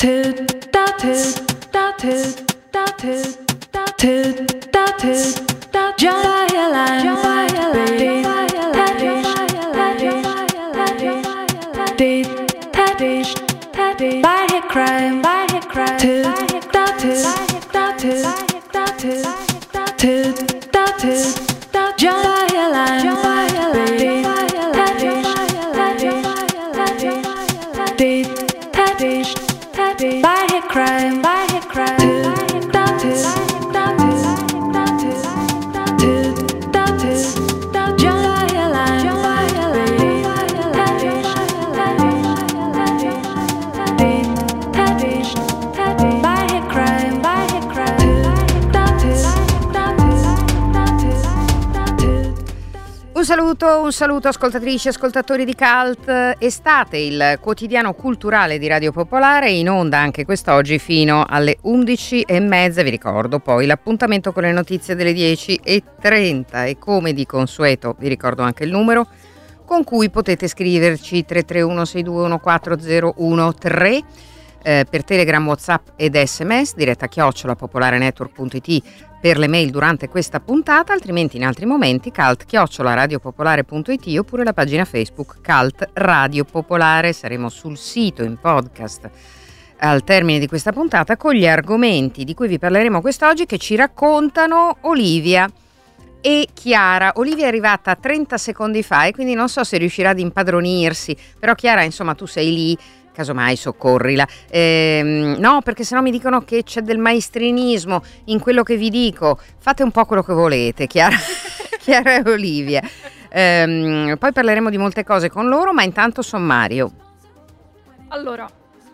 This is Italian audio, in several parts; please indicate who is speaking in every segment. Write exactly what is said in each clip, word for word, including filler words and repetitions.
Speaker 1: Un saluto, un saluto ascoltatrici e ascoltatori di Cult. Estate, il quotidiano culturale di Radio Popolare, in onda anche quest'oggi fino alle undici e mezza. Vi ricordo poi l'appuntamento con le notizie delle dieci e trenta e come di consueto vi ricordo anche il numero con cui potete scriverci tre tre uno sei due uno quattro zero uno tre eh, per Telegram, WhatsApp ed sms, diretta chiocciola popolarenetwork punto it per le mail durante questa puntata, altrimenti in altri momenti cult chiocciola radiopopolare punto it oppure la pagina Facebook Cult Radio Popolare. Saremo sul sito in podcast al termine di questa puntata con gli argomenti di cui vi parleremo quest'oggi, che ci raccontano Olivia e Chiara. Olivia è arrivata trenta secondi fa e quindi non so se riuscirà ad impadronirsi, però Chiara, insomma, tu sei lì, casomai soccorrila. Ehm, no, perché sennò mi dicono che c'è del maestrinismo in quello che vi dico. Fate un po' quello che volete, Chiara, Chiara e Olivia. Ehm, poi parleremo di molte cose con loro, ma intanto sommario.
Speaker 2: Allora,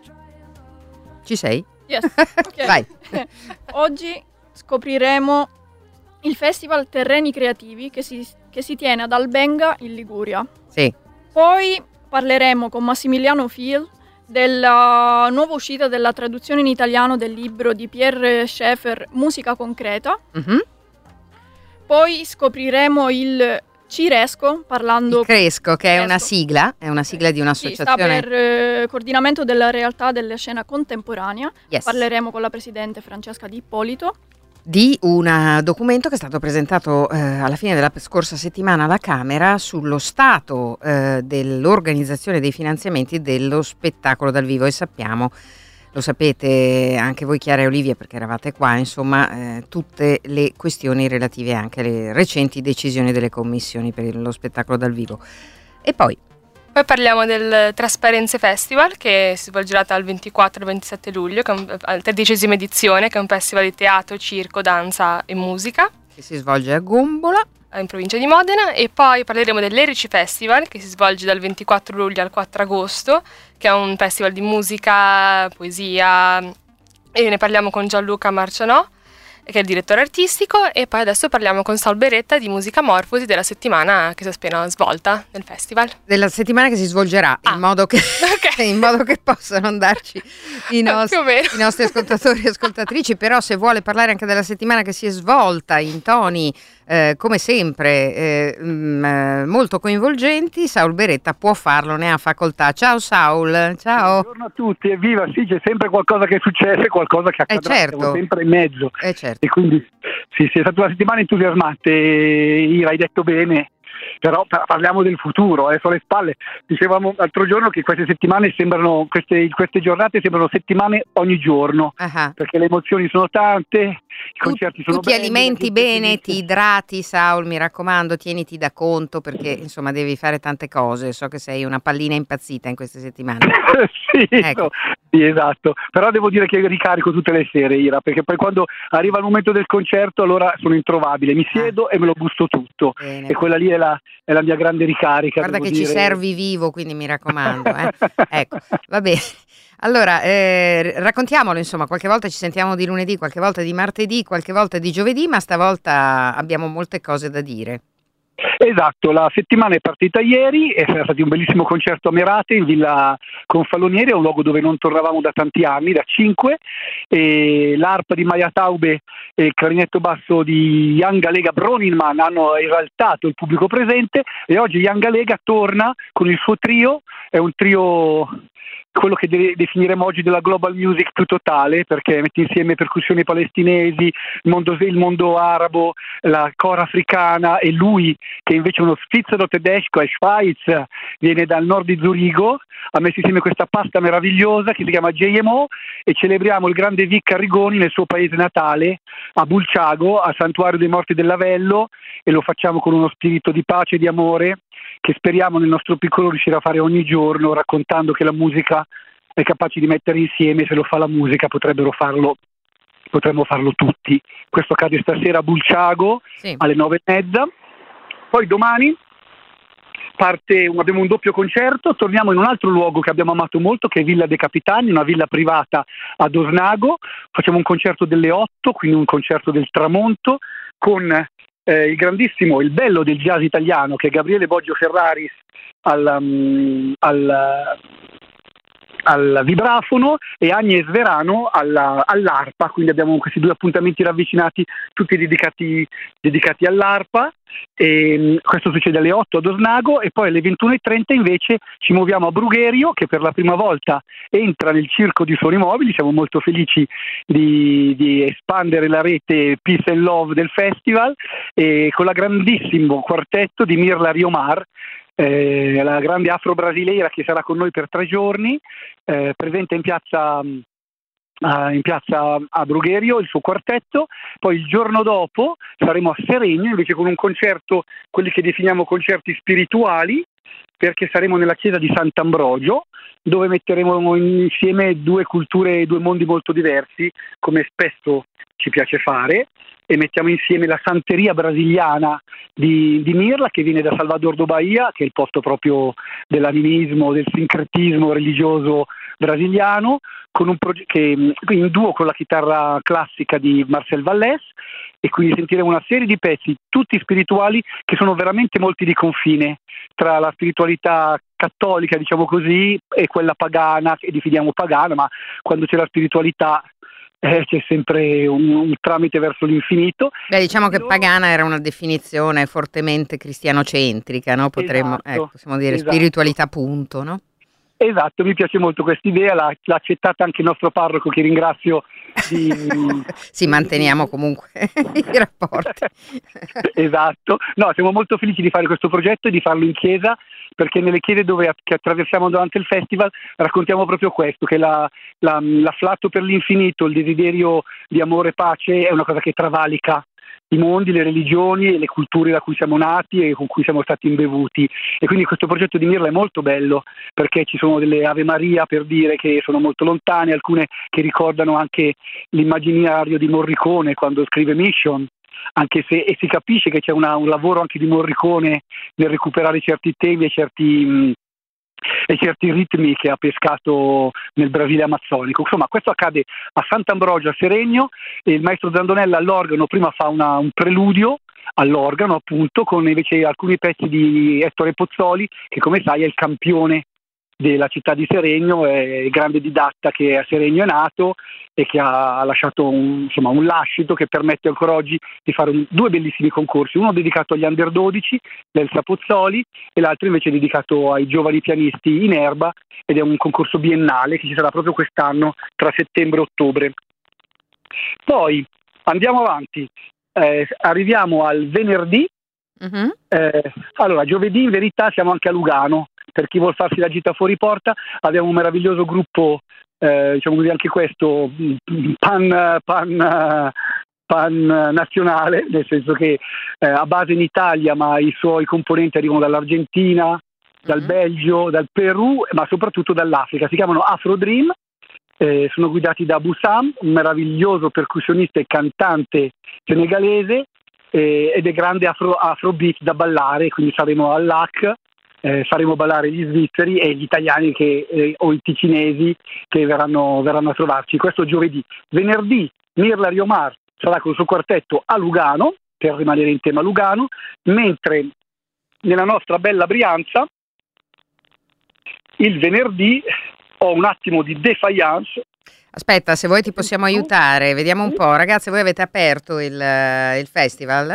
Speaker 1: ci sei?
Speaker 2: Yes. Okay.
Speaker 1: Vai.
Speaker 2: Oggi scopriremo il Festival Terreni Creativi che si, che si tiene ad Albenga in Liguria.
Speaker 1: Sì.
Speaker 2: Poi parleremo con Massimiliano Fil della nuova uscita della traduzione in italiano del libro di Pierre Schaeffer, Musica concreta. Mm-hmm. Poi scopriremo il Ciresco, parlando...
Speaker 1: Il Cresco, che
Speaker 2: Cresco.
Speaker 1: è una sigla, è una sigla di un'associazione...
Speaker 2: Sì, sta per eh, coordinamento della realtà della scena contemporanea.
Speaker 1: Yes.
Speaker 2: Parleremo con la presidente Francesca Di Ippolito.
Speaker 1: Di un documento che è stato presentato eh, alla fine della scorsa settimana alla Camera sullo stato eh, dell'organizzazione dei finanziamenti dello spettacolo dal vivo, e sappiamo, lo sapete anche voi Chiara e Olivia perché eravate qua, insomma, eh, tutte le questioni relative anche alle recenti decisioni delle commissioni per lo spettacolo dal vivo. E poi
Speaker 3: Poi parliamo del Trasparenze Festival, che si svolgerà dal ventiquattro al ventisette luglio, che è un, la tredicesima edizione, che è un festival di teatro, circo, danza e musica.
Speaker 1: Che si svolge a Gombola,
Speaker 3: in provincia di Modena. E poi parleremo dell'Erici Festival, che si svolge dal ventiquattro luglio al quattro agosto, che è un festival di musica, poesia, e ne parliamo con Gianluca Marcianò, che è il direttore artistico. E poi adesso parliamo con Saul Beretta di Musica Morfosi, della settimana che si è appena svolta nel festival.
Speaker 1: Della settimana che si svolgerà, ah. in, modo che, okay. in modo che possano andarci i, nost- i nostri ascoltatori e ascoltatrici. Però se vuole parlare anche della settimana che si è svolta in toni eh, come sempre eh, mh, molto coinvolgenti, Saul Beretta può farlo, ne ha facoltà. Ciao Saul, ciao.
Speaker 4: Buongiorno a tutti, evviva, sì, c'è sempre qualcosa che è successo, qualcosa che accadrà,
Speaker 1: eh certo.
Speaker 4: siamo sempre in mezzo.
Speaker 1: Eh certo.
Speaker 4: E quindi sì, sì, è stata una settimana entusiasmante, Ira, hai detto bene, però parliamo del futuro, adesso alle spalle. Dicevamo l'altro giorno che queste settimane sembrano, queste, queste giornate sembrano settimane ogni giorno, uh-huh. perché le emozioni sono tante, i concerti
Speaker 1: tu,
Speaker 4: sono
Speaker 1: tu ti
Speaker 4: belli,
Speaker 1: alimenti bene, ti idrati, Saul, mi raccomando, tieniti da conto, perché insomma devi fare tante cose, so che sei una pallina impazzita in queste settimane.
Speaker 4: sì,
Speaker 1: ecco.
Speaker 4: no, sì, esatto, però devo dire che ricarico tutte le sere, Ira, perché poi quando arriva il momento del concerto allora sono introvabile, mi siedo ah. e me lo gusto tutto. Bene. E quella lì è la, è la mia grande ricarica.
Speaker 1: Guarda che
Speaker 4: dire.
Speaker 1: Ci servi vivo, quindi mi raccomando. Eh. Ecco, va bene. Allora, eh, raccontiamolo, insomma, qualche volta ci sentiamo di lunedì, qualche volta di martedì, qualche volta di giovedì, ma stavolta abbiamo molte cose da dire.
Speaker 4: Esatto, la settimana è partita ieri, è stato un bellissimo concerto a Merate in Villa Confalonieri, è un luogo dove non tornavamo da tanti anni, da cinque, e l'arpa di Maya Taube e il clarinetto basso di Jan Galega Broninman hanno esaltato il pubblico presente, e oggi Jan Galega torna con il suo trio è un trio, quello che de- definiremo oggi della global music più totale, perché mette insieme percussioni palestinesi, il mondo, il mondo arabo, la cora africana, e lui che invece è uno svizzero tedesco, è Schweiz, viene dal nord di Zurigo, ha messo insieme questa pasta meravigliosa che si chiama J M O, e celebriamo il grande Vic Arrigoni nel suo paese natale, a Bulciago, al Santuario dei Morti del Lavello, e lo facciamo con uno spirito di pace e di amore che speriamo nel nostro piccolo riuscire a fare ogni giorno, raccontando che la musica è capace di mettere insieme. Se lo fa la musica potrebbero farlo, potremmo farlo tutti. Questo accade stasera a Bulciago, sì, alle nove e mezza. Poi domani parte, abbiamo un doppio concerto, torniamo in un altro luogo che abbiamo amato molto, che è Villa dei Capitani, una villa privata ad Osnago. Facciamo un concerto delle otto, quindi un concerto del tramonto, con eh, il grandissimo, il bello del jazz italiano, che è Gabriele Boggio Ferraris al, um, al, al vibrafono, e Agnes Verano alla, all'arpa. Quindi abbiamo questi due appuntamenti ravvicinati, tutti dedicati, dedicati all'arpa. E questo succede alle otto ad Osnago, e poi alle ventuno e trenta invece ci muoviamo a Brugherio, che per la prima volta entra nel circo di suoni mobili. Siamo molto felici di, di espandere la rete Peace and Love del festival, e con la grandissimo quartetto di Mirla Riomar, eh, la grande afro-brasileira, che sarà con noi per tre giorni, eh, presente in piazza Uh, in piazza a Brugherio, il suo quartetto. Poi il giorno dopo saremo a Seregno invece con un concerto, quelli che definiamo concerti spirituali, perché saremo nella chiesa di Sant'Ambrogio, dove metteremo insieme due culture e due mondi molto diversi, come spesso ci piace fare, e mettiamo insieme la santeria brasiliana di, di Mirla, che viene da Salvador do Bahia, che è il posto proprio dell'animismo, del sincretismo religioso brasiliano, con un proge- che, in duo con la chitarra classica di Marcel Vallès, e quindi sentiremo una serie di pezzi tutti spirituali, che sono veramente molti di confine tra la spiritualità cattolica, diciamo così, e quella pagana, che definiamo pagana, ma quando c'è la spiritualità eh, c'è sempre un, un tramite verso l'infinito.
Speaker 1: Beh, diciamo che pagana era una definizione fortemente cristianocentrica, no? Potremmo,
Speaker 4: esatto,
Speaker 1: ecco, possiamo dire
Speaker 4: esatto.
Speaker 1: Spiritualità punto, no?
Speaker 4: Esatto, mi piace molto questa idea, l'ha, l'ha accettata anche il nostro parroco, che ringrazio. Di,
Speaker 1: sì, manteniamo comunque i rapporti.
Speaker 4: Esatto, no, siamo molto felici di fare questo progetto e di farlo in chiesa, perché nelle chiese dove che attraversiamo durante il festival raccontiamo proprio questo, che la, la, l'afflatto per l'infinito, il desiderio di amore e pace è una cosa che travalica i mondi, le religioni e le culture da cui siamo nati e con cui siamo stati imbevuti. E quindi questo progetto di Mirla è molto bello, perché ci sono delle Ave Maria, per dire, che sono molto lontane, alcune che ricordano anche l'immaginario di Morricone quando scrive Mission, anche se e si capisce che c'è una, un lavoro anche di Morricone nel recuperare certi temi e certi mh, e certi ritmi che ha pescato nel Brasile amazzonico. Insomma, questo accade a Sant'Ambrogio a Seregno, e il maestro Zandonella all'organo prima fa una, un preludio all'organo, appunto, con invece alcuni pezzi di Ettore Pozzoli, che come sai è il campione della città di Seregno, è il grande didatta che a Seregno è nato e che ha lasciato un, insomma, un lascito che permette ancora oggi di fare un, due bellissimi concorsi, uno dedicato agli under dodici, l'Elsa Pozzoli, e l'altro invece dedicato ai giovani pianisti in erba, ed è un concorso biennale che ci sarà proprio quest'anno tra settembre e ottobre. Poi andiamo avanti, eh, arriviamo al venerdì. Uh-huh. Eh, allora, giovedì in verità siamo anche a Lugano. Per chi vuol farsi la gita fuori porta, abbiamo un meraviglioso gruppo, eh, diciamo così, anche questo pan, pan, pan nazionale, nel senso che eh, a base in Italia, ma i suoi componenti arrivano dall'Argentina, dal mm-hmm. Belgio, dal Perù, ma soprattutto dall'Africa. Si chiamano Afro Dream, eh, sono guidati da Bussam, un meraviglioso percussionista e cantante senegalese, eh, ed è grande afro, afrobeat da ballare, quindi saremo all'A C. Eh, faremo ballare gli svizzeri e gli italiani che, eh, o i ticinesi che verranno, verranno a trovarci. Questo giovedì. Venerdì Mirla Riomar sarà col suo quartetto a Lugano, per rimanere in tema Lugano, mentre nella nostra bella Brianza il venerdì ho un attimo di defiance.
Speaker 1: Aspetta, se vuoi ti possiamo aiutare, vediamo un po'. Ragazzi, voi avete aperto il, il festival?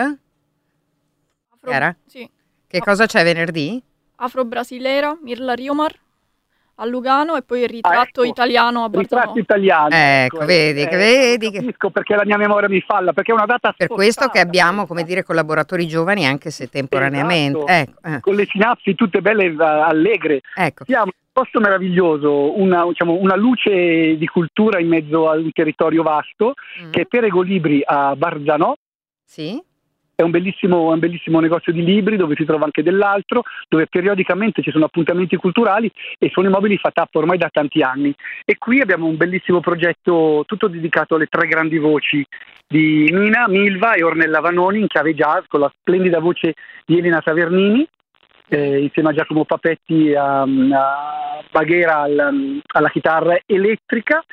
Speaker 2: Afro, sì.
Speaker 1: Che cosa c'è venerdì?
Speaker 2: Afro-Brasilera, Mirla Riomar. a Lugano e poi il ritratto
Speaker 4: ah, ecco,
Speaker 2: italiano a Bartanò.
Speaker 4: Ritratto italiano.
Speaker 1: Ecco, ecco vedi, eh, che vedi.
Speaker 4: Non capisco perché la mia memoria mi falla, perché è una data
Speaker 1: per questo che abbiamo,
Speaker 4: questa.
Speaker 1: come dire, collaboratori giovani anche se temporaneamente.
Speaker 4: Esatto.
Speaker 1: Ecco, eh.
Speaker 4: Con le sinapsi tutte belle allegre.
Speaker 1: Ecco.
Speaker 4: Siamo in un posto meraviglioso, una, diciamo, una luce di cultura in mezzo a un territorio vasto, mm. che è Perego Libri a Bartanò.
Speaker 1: Sì.
Speaker 4: È un bellissimo, un bellissimo negozio di libri dove si trova anche dell'altro, dove periodicamente ci sono appuntamenti culturali e sono immobili fa tappa ormai da tanti anni. E qui abbiamo un bellissimo progetto tutto dedicato alle tre grandi voci di Nina, Milva e Ornella Vanoni in chiave jazz, con la splendida voce di Elena Tavernini, eh, insieme a Giacomo Papetti e a, a Baghera al, alla chitarra elettrica,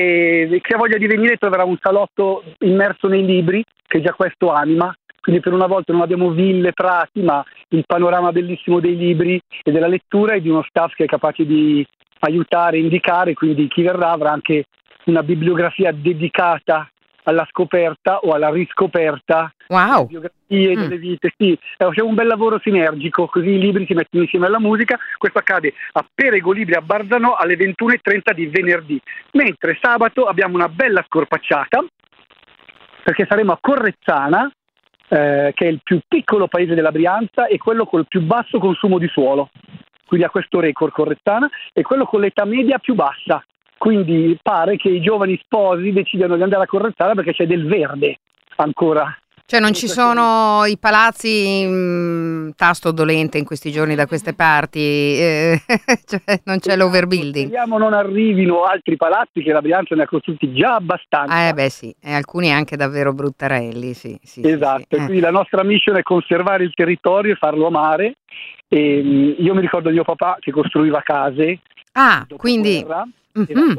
Speaker 4: e chi ha voglia di venire troverà un salotto immerso nei libri che già questo anima. Quindi per una volta non abbiamo ville, prati, ma il panorama bellissimo dei libri e della lettura e di uno staff che è capace di aiutare, indicare, quindi chi verrà avrà anche una bibliografia dedicata alla scoperta o alla riscoperta
Speaker 1: wow.
Speaker 4: delle biografie, mm. delle vite. Sì, c'è un bel lavoro sinergico, così i libri si mettono insieme alla musica. Questo accade a Perego Libri a Bartanò alle ventuno e trenta di venerdì, mentre sabato abbiamo una bella scorpacciata perché saremo a Correzzana, Eh, che è il più piccolo paese della Brianza e quello col più basso consumo di suolo, quindi ha questo record Correzzana, e quello con l'età media più bassa, quindi pare che i giovani sposi decidano di andare a Correzzana perché c'è del verde ancora.
Speaker 1: Cioè non ci sono i palazzi mh, tasto dolente in questi giorni da queste parti, eh, cioè non c'è l'overbuilding.
Speaker 4: Speriamo non arrivino altri palazzi, che la Brianza ne ha costruiti già abbastanza.
Speaker 1: Eh beh sì, e alcuni anche davvero bruttarelli, sì. sì
Speaker 4: esatto,
Speaker 1: sì, sì.
Speaker 4: Quindi eh. la nostra mission è conservare il territorio e farlo amare. E, mh, io mi ricordo mio papà che costruiva case.
Speaker 1: Ah, quindi...
Speaker 4: Mm-hmm.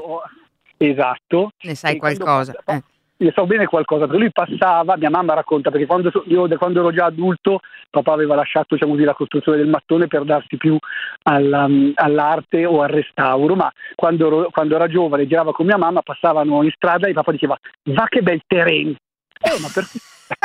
Speaker 4: Esatto.
Speaker 1: Ne sai qualcosa.
Speaker 4: Quando, eh. Io so bene qualcosa, perché lui passava, mia mamma racconta, perché quando io da quando ero già adulto papà aveva lasciato, diciamo così, la costruzione del mattone per darsi più alla, all'arte o al restauro, ma quando ero, quando era giovane girava con mia mamma, passavano in strada e papà diceva va che bel terreno, eh, ma perché?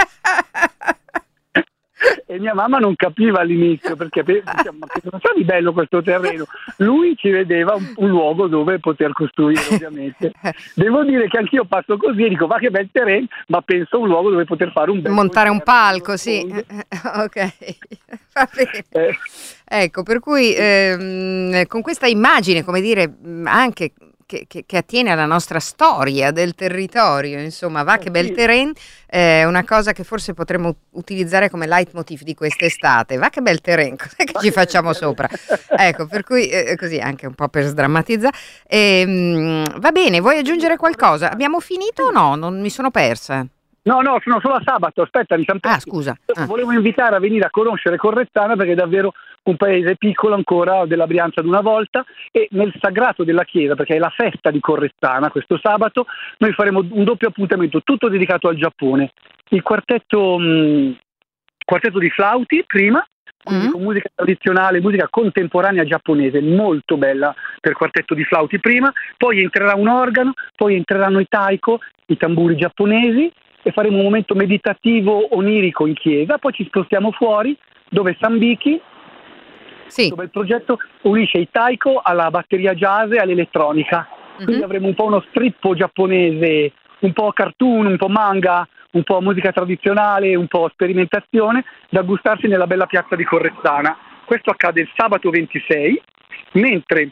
Speaker 4: E mia mamma non capiva all'inizio perché diciamo, ma che cosa di bello questo terreno. Lui ci vedeva un, un luogo dove poter costruire, ovviamente. Devo dire che anch'io passo così e dico va che bel terreno, ma penso a un luogo dove poter fare un bel
Speaker 1: montare un palco, sì. Ok, va bene. Eh. Ecco, per cui ehm, con questa immagine, come dire, anche Che, che, che attiene alla nostra storia del territorio, insomma, va che bel terreno, è eh, una cosa che forse potremmo utilizzare come leitmotiv di quest'estate. Va che bel terreno, cos'è che ci facciamo sopra? Ecco, per cui eh, così anche un po' per sdrammatizzare. E, mh, va bene, vuoi aggiungere qualcosa? Abbiamo finito o no? Non mi sono persa.
Speaker 4: No, no, sono solo a sabato, aspetta, mi
Speaker 1: Ah, scusa. Ah.
Speaker 4: Volevo invitare a venire a conoscere Correzzana perché è davvero un paese piccolo ancora della Brianza di una volta, e nel sagrato della chiesa, perché è la festa di Correzzana questo sabato, noi faremo un doppio appuntamento tutto dedicato al Giappone. Il quartetto, mh, quartetto di flauti prima, quindi mm. con musica tradizionale, musica contemporanea giapponese, molto bella per quartetto di flauti prima, poi entrerà un organo, poi entreranno i taiko, i tamburi giapponesi, e faremo un momento meditativo onirico in chiesa, poi ci spostiamo fuori dove Sambichi, sì. dove il progetto unisce i taiko alla batteria jazz e all'elettronica, mm-hmm. quindi avremo un po' uno strippo giapponese, un po' cartoon, un po' manga, un po' musica tradizionale, un po' sperimentazione da gustarsi nella bella piazza di Correzzana. Questo accade il sabato ventisei, mentre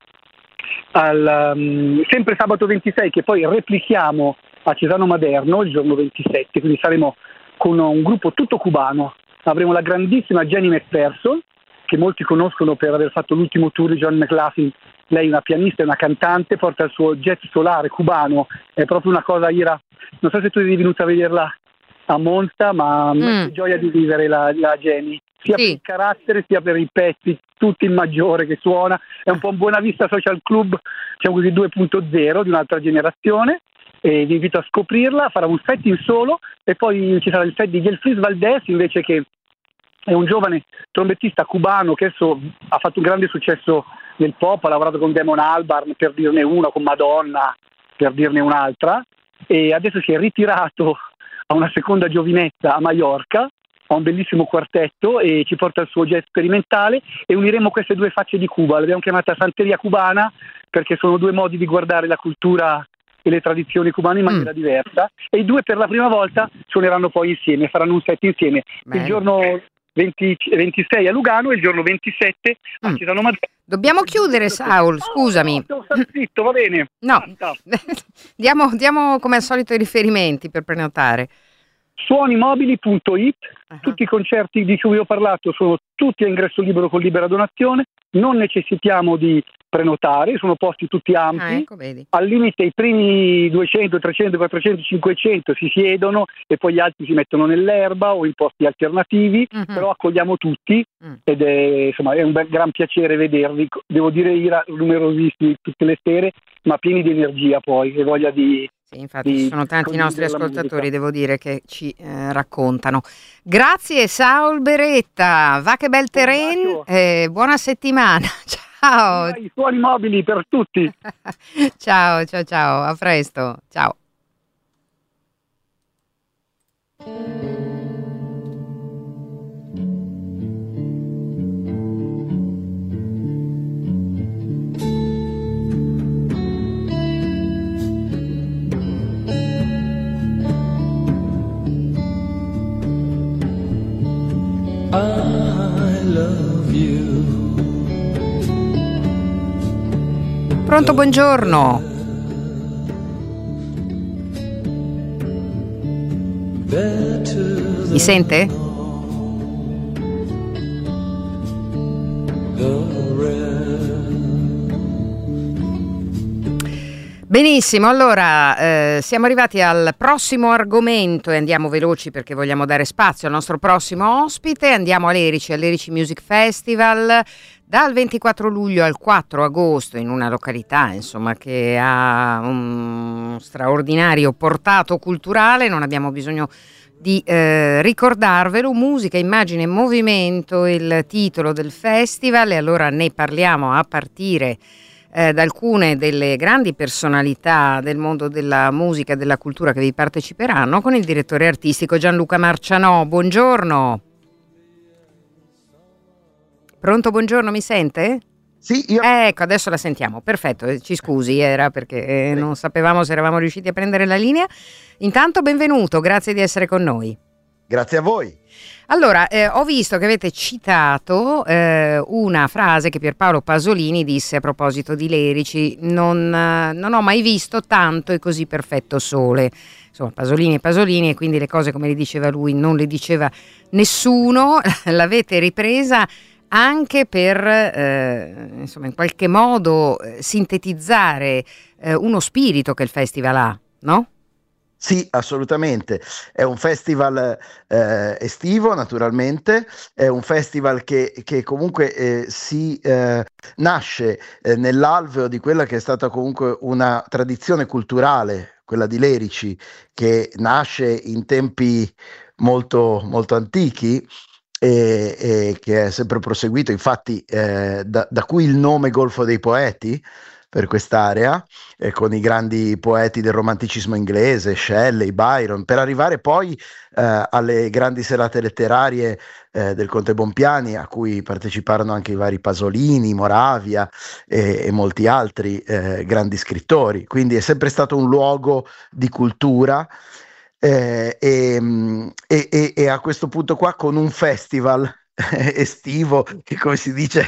Speaker 4: al, um, sempre sabato ventisei, che poi replichiamo a Cesano Maderno il giorno ventisette, quindi saremo con un gruppo tutto cubano. Avremo la grandissima Jenny McPherson, che molti conoscono per aver fatto l'ultimo tour di John McLaughlin. Lei è una pianista e una cantante, porta il suo jazz solare cubano, è proprio una cosa ira. Non so se tu sei venuta a vederla a Monza, ma mm. è gioia di vivere la, la Jenny, sia sì. per il carattere sia per i pezzi, tutti in maggiore che suona. È un po' un Buona Vista Social Club, diciamo così, due punto zero, di un'altra generazione. E vi invito a scoprirla. Farà un set in solo e poi ci sarà il set di Gelfris Valdés, invece, che è un giovane trombettista cubano che adesso ha fatto un grande successo nel pop, ha lavorato con Damon Albarn, per dirne uno, con Madonna, per dirne un'altra, e adesso si è ritirato a una seconda giovinezza a Maiorca ha un bellissimo quartetto e ci porta al suo jazz sperimentale, e uniremo queste due facce di Cuba. L'abbiamo chiamata Santeria Cubana perché sono due modi di guardare la cultura e le tradizioni cubane in maniera mm. diversa, e i due per la prima volta suoneranno poi insieme, faranno un set insieme. Bene. Il giorno venti, ventisei a Lugano e il giorno ventisette a Cesano Mazzara.
Speaker 1: Dobbiamo chiudere, Saul, scusami.
Speaker 4: No, no, zitto, va bene.
Speaker 1: No, diamo, diamo come al solito i riferimenti per prenotare.
Speaker 4: Suonimobili punto it, uh-huh. Tutti i concerti di cui vi ho parlato sono tutti a ingresso libero con libera donazione, non necessitiamo di prenotare, sono posti tutti ampi,
Speaker 1: ah, ecco, vedi.
Speaker 4: Al limite i primi duecento, trecento, quattrocento, cinquecento si siedono e poi gli altri si mettono nell'erba o in posti alternativi, uh-huh. Però accogliamo tutti uh-huh. ed è, insomma, è un bel, gran piacere vedervi. Devo dire, Ira, numerosissimi tutte le sere, ma pieni di energia poi e voglia di...
Speaker 1: Sì, infatti ci sono tanti nostri ascoltatori, devo dire, che ci eh, raccontano. Grazie Saul Beretta, va che bel terrain, eh, buona settimana. Ciao.
Speaker 4: I suoni mobili per tutti.
Speaker 1: Ciao, ciao, ciao, a presto. Ciao.
Speaker 5: I love you.
Speaker 1: Pronto, buongiorno. Mi sente? Benissimo, allora eh, siamo arrivati al prossimo argomento e andiamo veloci perché vogliamo dare spazio al nostro prossimo ospite. Andiamo a Lerici, al Lerici Music Festival, dal ventiquattro luglio al quattro agosto, in una località insomma che ha un straordinario portato culturale, non abbiamo bisogno di eh, ricordarvelo. Musica, immagine e movimento, il titolo del festival, e allora ne parliamo a partire Eh, da alcune delle grandi personalità del mondo della musica e della cultura che vi parteciperanno, con il direttore artistico Gianluca Marcianò. Buongiorno. Pronto, buongiorno, mi sente?
Speaker 6: Sì, io...
Speaker 1: Eh, ecco, adesso la sentiamo, perfetto, ci scusi, era perché eh, non sapevamo se eravamo riusciti a prendere la linea. Intanto benvenuto, grazie di essere con noi.
Speaker 6: Grazie a voi.
Speaker 1: Allora, eh, ho visto che avete citato eh, una frase che Pierpaolo Pasolini disse a proposito di Lerici: non, eh, non ho mai visto tanto e così perfetto sole. Insomma, Pasolini e Pasolini, e quindi le cose, come le diceva lui, non le diceva nessuno. L'avete ripresa anche per, eh, insomma, in qualche modo eh, sintetizzare eh, uno spirito che il festival ha, no?
Speaker 6: Sì, assolutamente. È un festival eh, estivo, naturalmente, è un festival che, che comunque eh, si eh, nasce eh, nell'alveo di quella che è stata comunque una tradizione culturale, quella di Lerici, che nasce in tempi molto, molto antichi e, e che è sempre proseguito, infatti eh, da, da cui il nome Golfo dei Poeti, per quest'area, eh, con i grandi poeti del romanticismo inglese, Shelley, Byron, per arrivare poi eh, alle grandi serate letterarie eh, del Conte Bompiani, a cui parteciparono anche i vari Pasolini, Moravia e, e molti altri eh, grandi scrittori. Quindi è sempre stato un luogo di cultura. Eh, e, e, e, e a questo punto qua, con un festival estivo che, come si dice,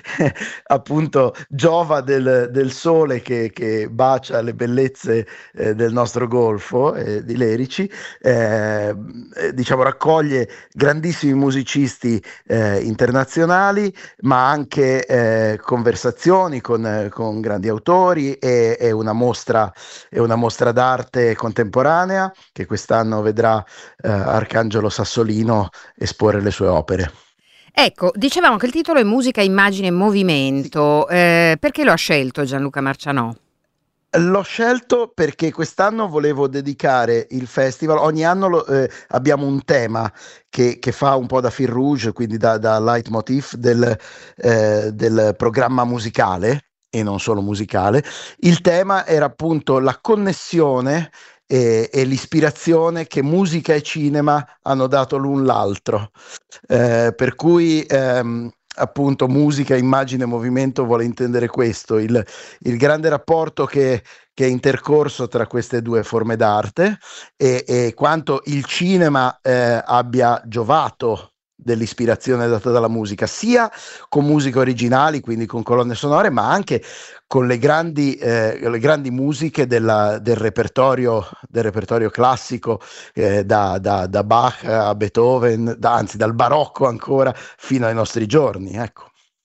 Speaker 6: appunto giova del, del sole che, che bacia le bellezze eh, del nostro golfo eh, di Lerici, eh, diciamo raccoglie grandissimi musicisti eh, internazionali, ma anche eh, conversazioni con, con grandi autori, e, e una mostra, e una mostra d'arte contemporanea che quest'anno vedrà eh, Arcangelo Sassolino esporre le sue opere.
Speaker 1: Ecco, dicevamo che il titolo è Musica, immagine e movimento. Eh, perché lo ha scelto Gianluca Marcianò?
Speaker 6: L'ho scelto perché quest'anno volevo dedicare il festival. Ogni anno lo, eh, abbiamo un tema che, che fa un po' da fil rouge, quindi da, da leitmotiv del, eh, del programma musicale, e non solo musicale. Il tema era appunto la connessione e, e l'ispirazione che musica e cinema hanno dato l'un l'altro, eh, per cui ehm, appunto musica, immagine, movimento vuole intendere questo, il, il grande rapporto che, che è intercorso tra queste due forme d'arte e, e quanto il cinema eh, abbia giovato dell'ispirazione data dalla musica, sia con musiche originali, quindi con colonne sonore, ma anche con le grandi, eh, le grandi musiche della, del repertorio, del repertorio classico, eh, da, da, da Bach a Beethoven, da, anzi dal barocco ancora fino ai nostri giorni, ecco.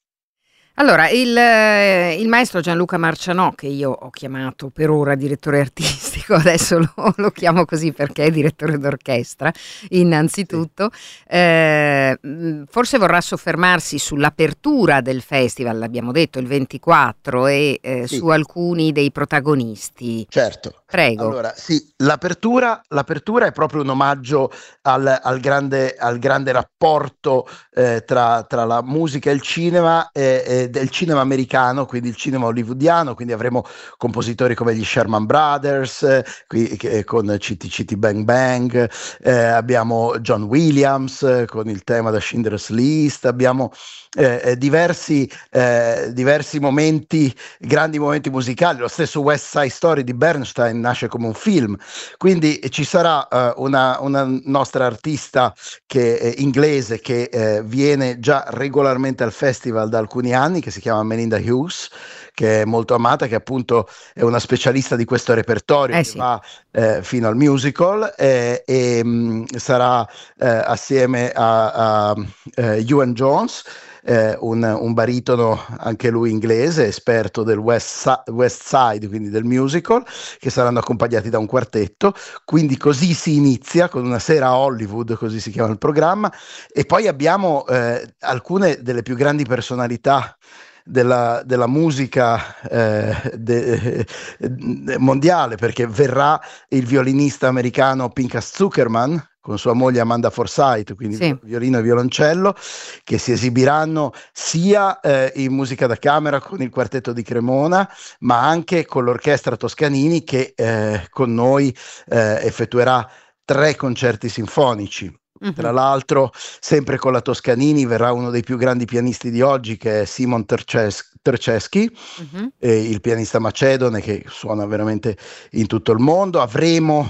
Speaker 1: Allora, il, eh, il maestro Gianluca Marcianò, che io ho chiamato per ora direttore artistico, adesso lo, lo chiamo così perché è direttore d'orchestra, innanzitutto, sì. eh, forse vorrà soffermarsi sull'apertura del festival, l'abbiamo detto, il ventiquattro, e eh, sì. su alcuni dei protagonisti.
Speaker 6: Certo.
Speaker 1: Prego.
Speaker 6: Allora, sì, l'apertura, l'apertura è proprio un omaggio al, al, grande, al grande rapporto eh, tra, tra la musica e il cinema, e, e del cinema americano, quindi il cinema hollywoodiano, quindi avremo compositori come gli Sherman Brothers, eh, qui, che, con Chitty Chitty Bang Bang, eh, abbiamo John Williams eh, con il tema da Schindler's List, abbiamo eh, diversi, eh, diversi momenti, grandi momenti musicali, lo stesso West Side Story di Bernstein nasce come un film, quindi ci sarà uh, una, una nostra artista che è inglese che eh, viene già regolarmente al festival da alcuni anni, che si chiama Melinda Hughes, che è molto amata, che appunto è una specialista di questo repertorio,
Speaker 1: eh
Speaker 6: che
Speaker 1: sì.
Speaker 6: va eh, fino al musical, eh, e mh, sarà eh, assieme a, a uh, Ewan Jones, Eh, un, un baritono anche lui inglese, esperto del West, West Side, quindi del musical, che saranno accompagnati da un quartetto. Quindi così si inizia con una sera a Hollywood, così si chiama il programma, e poi abbiamo eh, alcune delle più grandi personalità della, della musica eh, de, de, mondiale, perché verrà il violinista americano Pinchas Zuckerman con sua moglie Amanda Forsyth, quindi sì. violino e violoncello, che si esibiranno sia eh, in musica da camera con il quartetto di Cremona, ma anche con l'orchestra Toscanini, che eh, con noi eh, effettuerà tre concerti sinfonici. Uh-huh. Tra l'altro, sempre con la Toscanini verrà uno dei più grandi pianisti di oggi, che è Simon Terceschi, uh-huh. eh, il pianista macedone che suona veramente in tutto il mondo. Avremo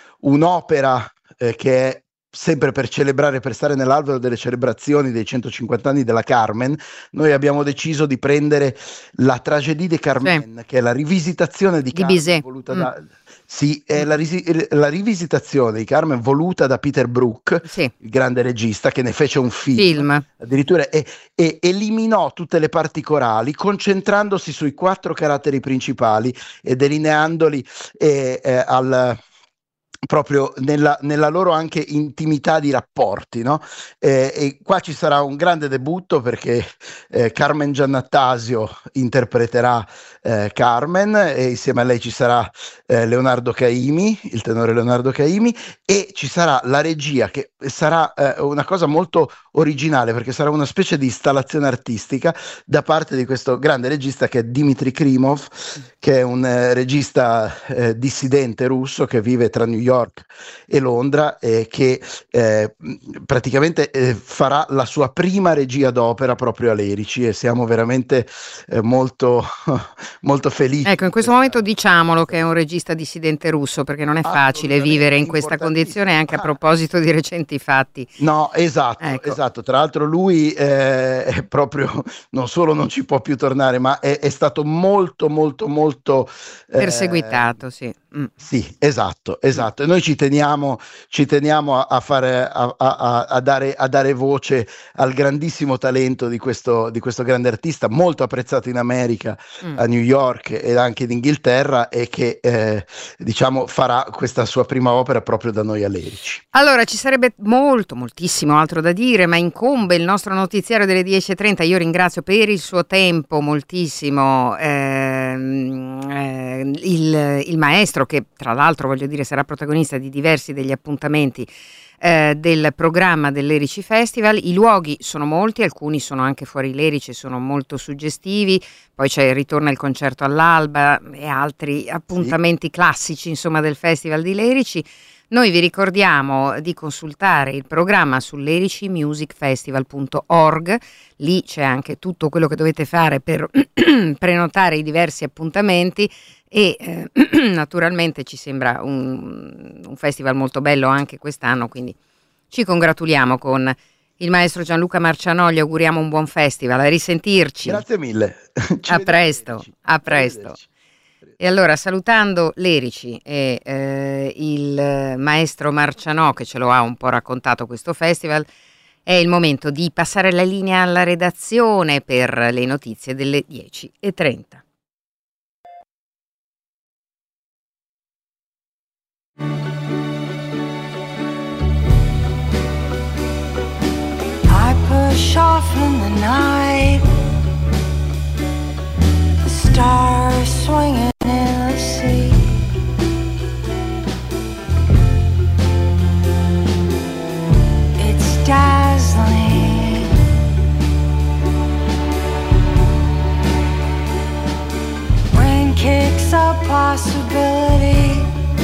Speaker 6: un'opera eh, che è sempre per celebrare, per stare nell'alveo delle celebrazioni dei centocinquanta anni della Carmen. Noi abbiamo deciso di prendere la Tragédie de Carmen, sì. che è la rivisitazione di, di Carmen
Speaker 1: Bizet.
Speaker 6: voluta
Speaker 1: mm.
Speaker 6: da sì, è la, risi- la rivisitazione di Carmen voluta da Peter Brook,
Speaker 1: sì.
Speaker 6: il grande regista, che ne fece un film,
Speaker 1: film.
Speaker 6: addirittura, e, e eliminò tutte le parti corali, concentrandosi sui quattro caratteri principali e delineandoli eh, eh, al proprio nella, nella loro anche intimità di rapporti, no? Eh, e qua ci sarà un grande debutto, perché eh, Carmen Giannattasio interpreterà eh, Carmen, e insieme a lei ci sarà eh, Leonardo Caimi, il tenore Leonardo Caimi, e ci sarà la regia, che sarà eh, una cosa molto originale, perché sarà una specie di installazione artistica da parte di questo grande regista che è Dmitry Krimov, che è un eh, regista eh, dissidente russo che vive tra New York e Londra, e che eh, praticamente eh, farà la sua prima regia d'opera proprio a Lerici, e siamo veramente eh, molto molto felici.
Speaker 1: Ecco, in questo momento diciamolo che è un regista dissidente russo, perché non è facile vivere in questa condizione, anche a proposito di recenti fatti.
Speaker 6: No, esatto,
Speaker 1: ecco.
Speaker 6: esatto. Tra l'altro lui eh, è proprio, non solo non ci può più tornare, ma è, è stato molto molto molto eh,
Speaker 1: perseguitato, sì. Mm.
Speaker 6: Sì, esatto, esatto. E noi ci teniamo, ci teniamo a, a fare, a, a, a, dare, a dare voce al grandissimo talento di questo, di questo grande artista, molto apprezzato in America, mm. a New York e anche in Inghilterra, e che eh, diciamo farà questa sua prima opera proprio da noi a Lerici.
Speaker 1: Allora, ci sarebbe molto, moltissimo altro da dire, ma incombe il nostro notiziario delle dieci e trenta. Io ringrazio per il suo tempo moltissimo ehm, eh, il, il maestro, che tra l'altro, voglio dire, sarà protagonista di diversi degli appuntamenti eh, del programma del Lerici Festival. I luoghi sono molti, alcuni sono anche fuori Lerici, sono molto suggestivi, poi c'è ritorna il concerto all'alba e altri appuntamenti sì. classici insomma del Festival di Lerici. Noi vi ricordiamo di consultare il programma su lerici music festival punto org, lì c'è anche tutto quello che dovete fare per prenotare i diversi appuntamenti e eh, naturalmente ci sembra un, un festival molto bello anche quest'anno, quindi ci congratuliamo con il maestro Gianluca Marcianò, gli auguriamo un buon festival, a risentirci.
Speaker 6: Grazie mille.
Speaker 1: a presto, a presto. E allora, salutando Lerici e eh, il maestro Marcianò, che ce lo ha un po' raccontato questo festival, è il momento di passare la linea alla redazione per le notizie delle dieci e trenta.
Speaker 5: I push off in the night, the stars swinging in the sea. It's dazzling. Rain kicks up possibility.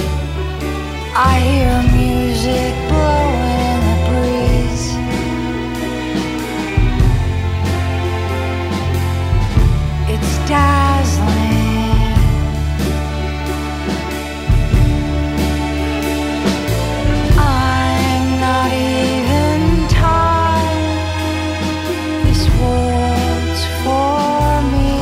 Speaker 5: I hear music blowing in the breeze. It's dazzling. I'm not even tired. This world's for me.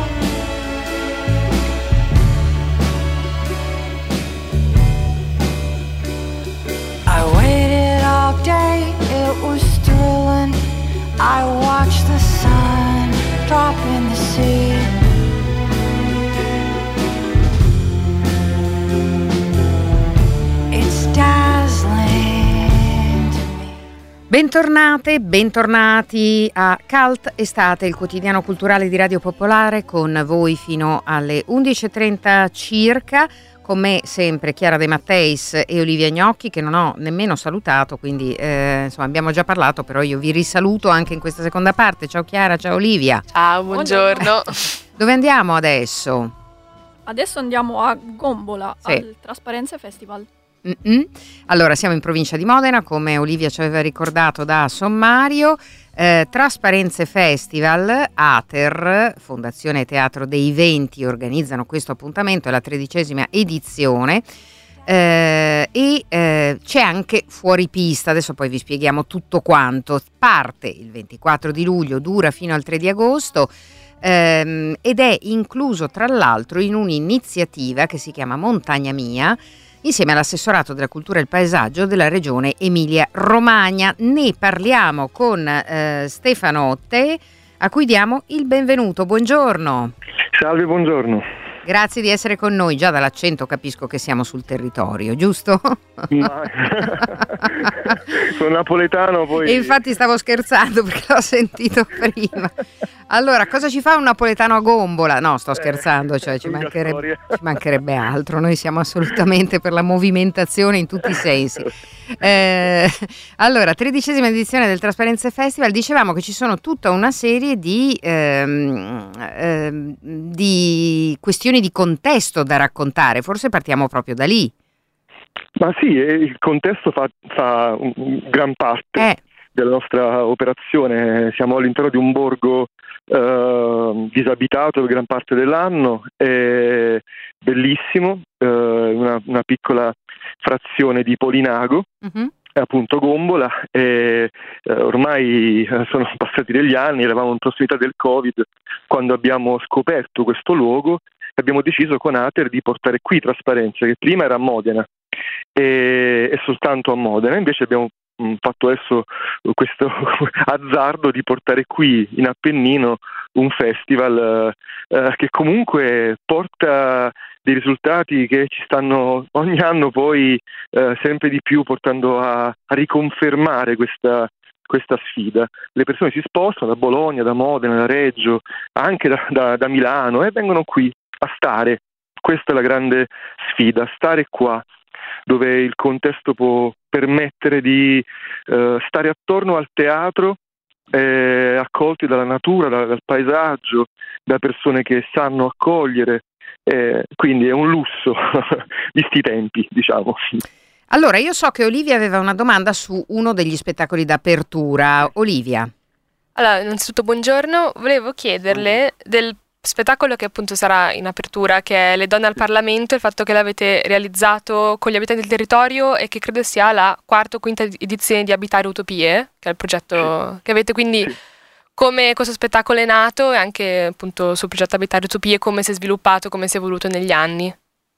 Speaker 5: I waited all day, it was thrilling. I watched the sun drop in the sea. It's dazzling to me.
Speaker 1: Bentornate, bentornati a Cult Estate, il quotidiano culturale di Radio Popolare, con voi fino alle undici e trenta circa. Con me sempre Chiara De Matteis e Olivia Gnocchi, che non ho nemmeno salutato, quindi eh, insomma abbiamo già parlato, però io vi risaluto anche in questa seconda parte. Ciao Chiara, ciao Olivia.
Speaker 3: Ciao, buongiorno.
Speaker 1: Dove andiamo adesso?
Speaker 2: Adesso andiamo a Gombola,
Speaker 1: Sì.
Speaker 2: al Trasparenze Festival.
Speaker 1: Mm-mm. Allora, siamo in provincia di Modena, come Olivia ci aveva ricordato da sommario. Eh, Trasparenze Festival, Ater, Fondazione Teatro dei Venti, organizzano questo appuntamento, è la tredicesima edizione. Eh, e eh, c'è anche fuori pista, adesso poi vi spieghiamo tutto quanto. Parte il ventiquattro di luglio, dura fino al tre di agosto. Ehm, ed è incluso tra l'altro in un'iniziativa che si chiama Montagna Mia, insieme all'assessorato della cultura e il paesaggio della regione Emilia-Romagna. Ne parliamo con eh, Stefano Otte, a cui diamo il benvenuto. Buongiorno.
Speaker 7: Salve, buongiorno.
Speaker 1: Grazie di essere con noi. Già dall'accento capisco che siamo sul territorio, giusto?
Speaker 7: Ma... Sono napoletano, poi...
Speaker 1: E infatti stavo scherzando perché l'ho sentito prima. Allora, cosa ci fa un napoletano a Gombola? No, sto scherzando, cioè ci mancherebbe, ci mancherebbe altro. Noi siamo assolutamente per la movimentazione in tutti i sensi. Eh, allora, tredicesima edizione del Trasparenze Festival. Dicevamo che ci sono tutta una serie di, ehm, ehm, di questioni di contesto da raccontare. Forse partiamo proprio da lì.
Speaker 7: Ma sì, il contesto fa, fa un, gran parte
Speaker 1: Eh.
Speaker 7: della nostra operazione. Siamo all'interno di un borgo eh, disabitato per gran parte dell'anno, è bellissimo, eh, una, una piccola frazione di Polinago,
Speaker 1: Uh-huh.
Speaker 7: appunto Gombola, e eh, ormai eh, sono passati degli anni, eravamo in prossimità del Covid quando abbiamo scoperto questo luogo e abbiamo deciso con Ater di portare qui Trasparenze, che prima era a Modena e, e soltanto a Modena. Invece abbiamo mh, fatto adesso questo azzardo di portare qui in Appennino un festival eh, che comunque porta dei risultati che ci stanno ogni anno poi eh, sempre di più portando a, a riconfermare questa, questa sfida. Le persone si spostano da Bologna, da Modena, da Reggio, anche da, da, da Milano e vengono qui a stare. Questa è la grande sfida, stare qua. dove il contesto può permettere di eh, stare attorno al teatro, eh, accolti dalla natura, da, dal paesaggio, da persone che sanno accogliere, eh, quindi è un lusso visti i tempi, diciamo.
Speaker 1: Allora, io so che Olivia aveva una domanda su uno degli spettacoli d'apertura. Olivia.
Speaker 3: Allora, innanzitutto buongiorno, volevo chiederle del spettacolo che appunto sarà in apertura, che è Le donne al Parlamento, il fatto che l'avete realizzato con gli abitanti del territorio e che credo sia la quarta o quinta edizione di Abitare Utopie, che è il progetto che avete, quindi come questo spettacolo è nato e anche appunto sul progetto Abitare Utopie, come si è sviluppato, come si è evoluto negli anni.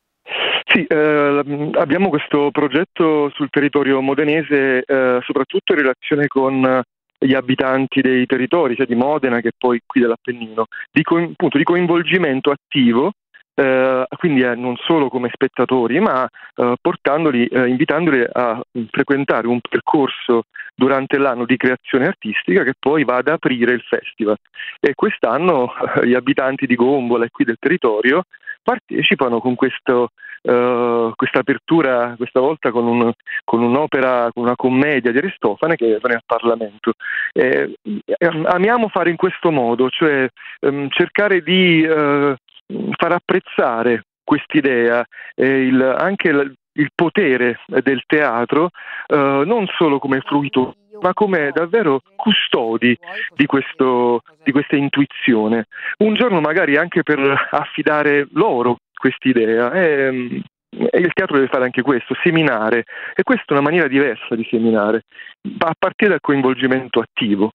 Speaker 7: Sì, eh, abbiamo questo progetto sul territorio modenese, eh, soprattutto in relazione con gli abitanti dei territori, sia di Modena che poi qui dell'Appennino, di, co- appunto, di coinvolgimento attivo, eh, quindi eh, non solo come spettatori, ma eh, portandoli, eh, invitandoli a frequentare un percorso durante l'anno di creazione artistica che poi va ad aprire il festival. E quest'anno eh, gli abitanti di Gombola e qui del territorio partecipano con questo Uh, questa apertura, questa volta con, un, con un'opera, con una commedia di Aristofane che è al Parlamento. Eh, amiamo fare in questo modo, cioè um, cercare di uh, far apprezzare quest'idea, eh, il, anche il, il potere del teatro, uh, non solo come fruitori, ma come davvero custodi di, questo, di questa intuizione. Un giorno magari anche per affidare loro quest'idea, e, e il teatro deve fare anche questo, seminare, e questa è una maniera diversa di seminare, a partire dal coinvolgimento attivo.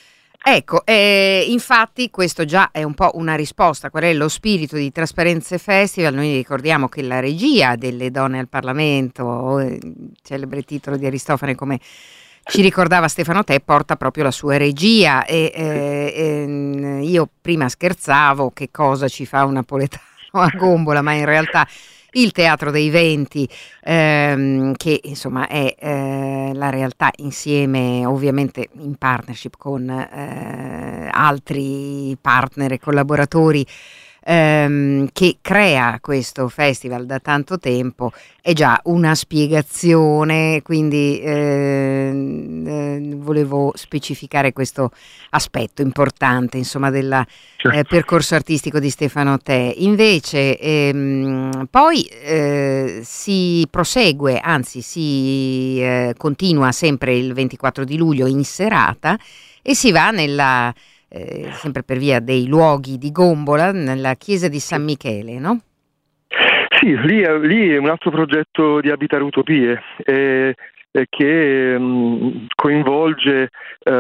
Speaker 1: Ecco, eh, infatti questo già è un po' una risposta. Qual è lo spirito di Trasparenze Festival? Noi ricordiamo che la regia delle donne al Parlamento, il celebre titolo di Aristofane, come ci ricordava Stefano Tè, porta proprio la sua regia, e eh, eh, io prima scherzavo che cosa ci fa un napoletano a Gombola, ma in realtà il Teatro dei Venti, ehm, che insomma è eh, la realtà, insieme ovviamente in partnership con eh, altri partner e collaboratori, ehm, che crea questo festival da tanto tempo, è già una spiegazione, quindi eh, eh, volevo specificare questo aspetto importante, insomma, del eh, percorso artistico di Stefano Tè. Invece ehm, poi eh, si prosegue, anzi si eh, continua sempre il ventiquattro di luglio in serata e si va nella Eh, sempre per via dei luoghi di Gombola, nella chiesa di San Michele, no?
Speaker 7: Sì, lì, lì è un altro progetto di Abitare Utopie, eh, eh, che mh, coinvolge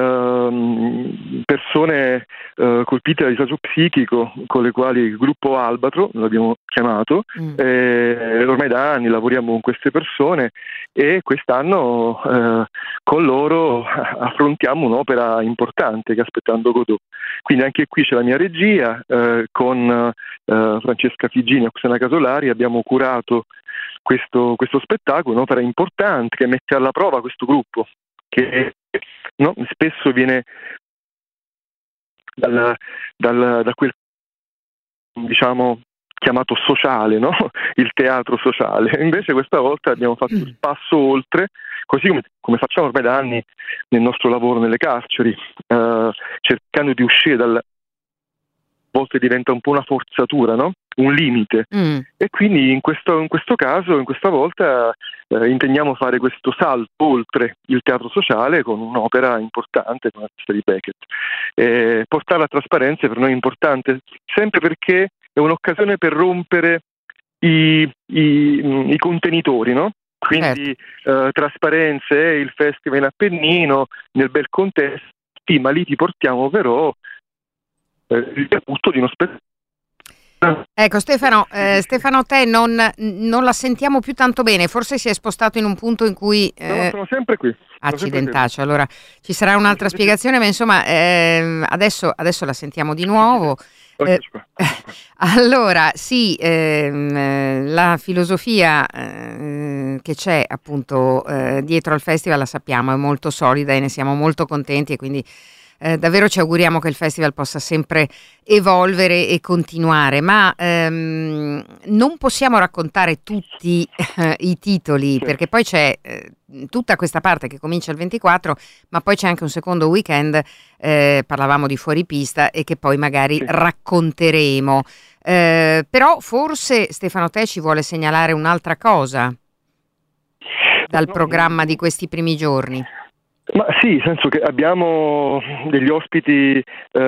Speaker 7: eh, persone eh, colpite da disagio psichico, con le quali il gruppo Albatro, l'abbiamo chiamato, mm. eh, ormai da anni lavoriamo con queste persone, e quest'anno eh, con loro affrontiamo un'opera importante che è Aspettando Godot. Quindi anche qui c'è la mia regia, eh, con eh, Francesca Figini e Oksana Casolari abbiamo curato questo, questo spettacolo, un'opera importante che mette alla prova questo gruppo, che no, spesso viene dal, dal, da quel, diciamo, chiamato sociale, no? Il teatro sociale. Invece questa volta abbiamo fatto il passo oltre, così come, come facciamo ormai da anni nel nostro lavoro nelle carceri, eh, cercando di uscire dal... a volte diventa un po' una forzatura, no? Un limite. Mm. E quindi in questo, in questo caso, in questa volta, eh, intendiamo fare questo salto oltre il teatro sociale con un'opera importante come questa di Beckett. Eh, portare la trasparenza per noi è importante, sempre perché è un'occasione per rompere i, i, i contenitori, no? Quindi certo. eh, Trasparenze, il festival in Appennino, nel bel contesto, sì, ma lì ti portiamo però eh, il debutto di uno spettacolo.
Speaker 1: Ecco Stefano, eh, Stefano Tè non, non la sentiamo più tanto bene, forse si è spostato in un punto in cui...
Speaker 7: Eh, no, sono sempre qui.
Speaker 1: Accidentaccio, allora ci sarà un'altra spiegazione, ma insomma eh, adesso, adesso la sentiamo di nuovo. Eh, allora sì, ehm, la filosofia eh, che c'è appunto eh, dietro al festival la sappiamo, è molto solida e ne siamo molto contenti, e quindi eh, davvero ci auguriamo che il festival possa sempre evolvere e continuare, ma ehm, non possiamo raccontare tutti eh, i titoli, perché poi c'è eh, tutta questa parte che comincia il ventiquattro, ma poi c'è anche un secondo weekend, eh, parlavamo di fuoripista, e che poi magari racconteremo. Eh, però forse Stefano Te ci vuole segnalare un'altra cosa dal programma di questi primi giorni.
Speaker 7: Ma sì, nel senso che abbiamo degli ospiti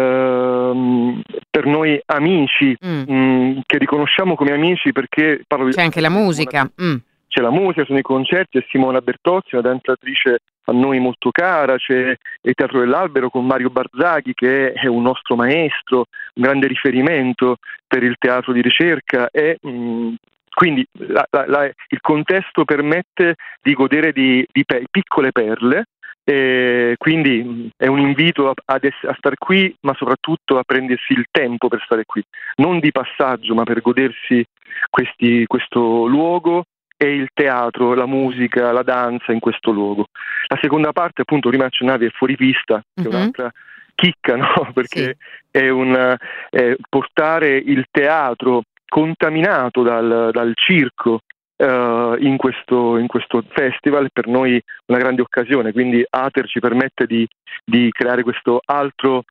Speaker 7: ehm, per noi amici,
Speaker 1: Mm.
Speaker 7: mh, che riconosciamo come amici, perché parlo di...
Speaker 1: C'è anche la musica. Mm.
Speaker 7: C'è la musica, sono i concerti, c'è Simona Bertozzi, una danzatrice a noi molto cara, c'è il Teatro dell'Albero con Mario Barzaghi, che è un nostro maestro, un grande riferimento per il teatro di ricerca, e mh, quindi la, la, la, il contesto permette di godere di, di pe- piccole perle, e quindi mh, è un invito a, a, a star qui, ma soprattutto a prendersi il tempo per stare qui, non di passaggio, ma per godersi questi, questo luogo e il teatro, la musica, la danza in questo luogo. La seconda parte, appunto, prima accennavi, è Fuoripista, che
Speaker 1: Mhm.
Speaker 7: è un'altra chicca, no? Perché
Speaker 1: Sì.
Speaker 7: è un è portare il teatro contaminato dal, dal circo eh, in questo, in questo festival, per noi una grande occasione. Quindi Ater ci permette di, di creare questo altro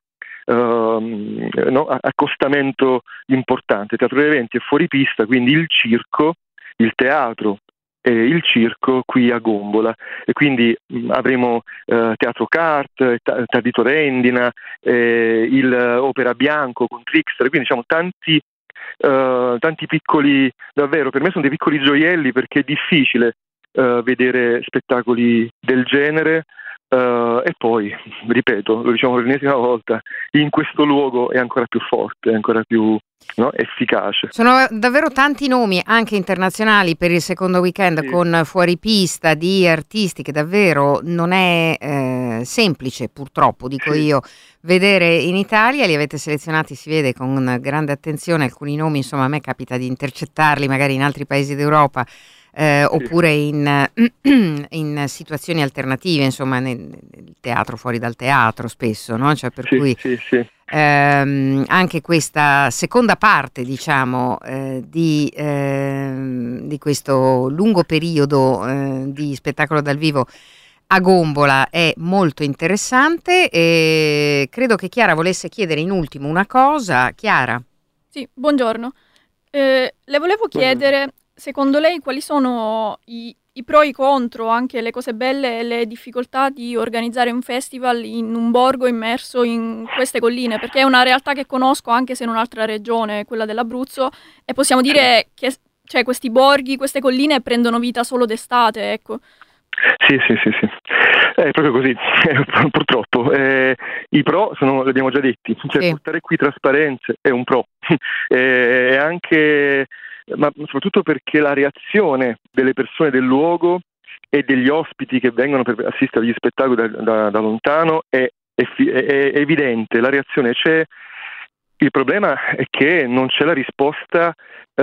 Speaker 7: ehm, no, accostamento importante. Teatro degli eventi e Fuoripista, quindi il circo, il teatro e il circo qui a Gombola, e quindi mh, avremo eh, Teatro Cart, ta- Tardito Rendina, eh, il Opera Bianco con Trickster, quindi diciamo tanti eh, tanti piccoli, davvero per me sono dei piccoli gioielli, perché è difficile eh, vedere spettacoli del genere. Uh, e poi, ripeto, lo diciamo per l'ennesima volta, in questo luogo è ancora più forte, è ancora più, no, efficace.
Speaker 1: Sono davvero tanti nomi anche internazionali per il secondo weekend,
Speaker 7: Sì.
Speaker 1: con fuoripista di artisti che davvero non è eh, semplice, purtroppo dico
Speaker 7: Sì.
Speaker 1: io, vedere in Italia. Li avete selezionati, si vede, con grande attenzione. Alcuni nomi, insomma, a me capita di intercettarli magari in altri paesi d'Europa, eh,
Speaker 7: Sì.
Speaker 1: oppure in, in situazioni alternative, insomma nel, nel teatro, fuori dal teatro spesso, no? Cioè, per
Speaker 7: Sì,
Speaker 1: cui
Speaker 7: sì, sì.
Speaker 1: ehm, anche questa seconda parte, diciamo, eh, di, ehm, di questo lungo periodo eh, di spettacolo dal vivo a Gombola è molto interessante, e credo che Chiara volesse chiedere in ultimo una cosa. Chiara?
Speaker 2: Sì, buongiorno. Eh, le volevo chiedere, secondo lei, quali sono i, i pro e i contro, anche le cose belle e le difficoltà di organizzare un festival in un borgo immerso in queste colline, perché è una realtà che conosco anche se in un'altra regione, quella dell'Abruzzo, e possiamo dire che, cioè, questi borghi, queste colline prendono vita solo d'estate, ecco.
Speaker 7: Sì, sì, sì, sì. È proprio così, eh, purtroppo. Eh, I pro sono, li abbiamo già detti, cioè
Speaker 1: Sì.
Speaker 7: portare qui trasparenze è un pro, e anche, ma soprattutto perché la reazione delle persone del luogo e degli ospiti che vengono per assistere agli spettacoli da, da, da lontano è, è, è evidente, la reazione c'è. Il problema è che non c'è la risposta eh,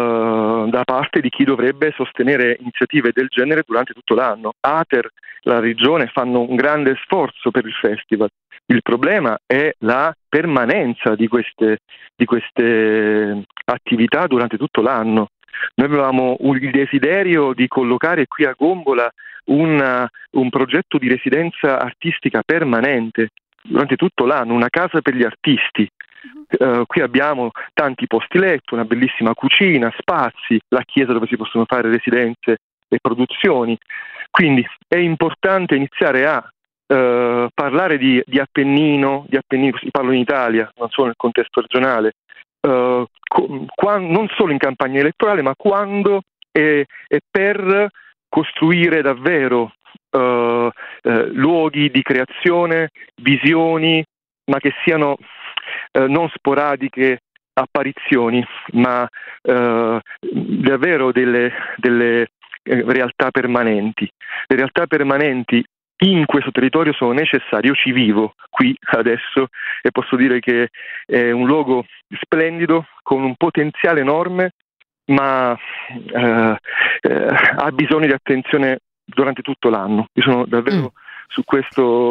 Speaker 7: da parte di chi dovrebbe sostenere iniziative del genere durante tutto l'anno. Ater, la regione, fanno un grande sforzo per il festival. Il problema è la permanenza di queste, di queste attività durante tutto l'anno. Noi avevamo un, il desiderio di collocare qui a Gombola una, un progetto di residenza artistica permanente durante tutto l'anno, una casa per gli artisti. Uh, qui abbiamo tanti posti letto, una bellissima cucina, spazi, la chiesa dove si possono fare residenze e produzioni. Quindi è importante iniziare a uh, parlare di, di Appennino, di Appennino, si parla in Italia, non solo nel contesto regionale, uh, co- quando, non solo in campagna elettorale, ma quando e, e per costruire davvero uh, uh, luoghi di creazione, visioni, ma che siano Eh, non sporadiche apparizioni, ma eh, davvero delle, delle eh, realtà permanenti. Le realtà permanenti in questo territorio sono necessarie. Io ci vivo qui adesso e posso dire che è un luogo splendido, con un potenziale enorme, ma eh, eh, ha bisogno di attenzione durante tutto l'anno. Io sono davvero mm. su questo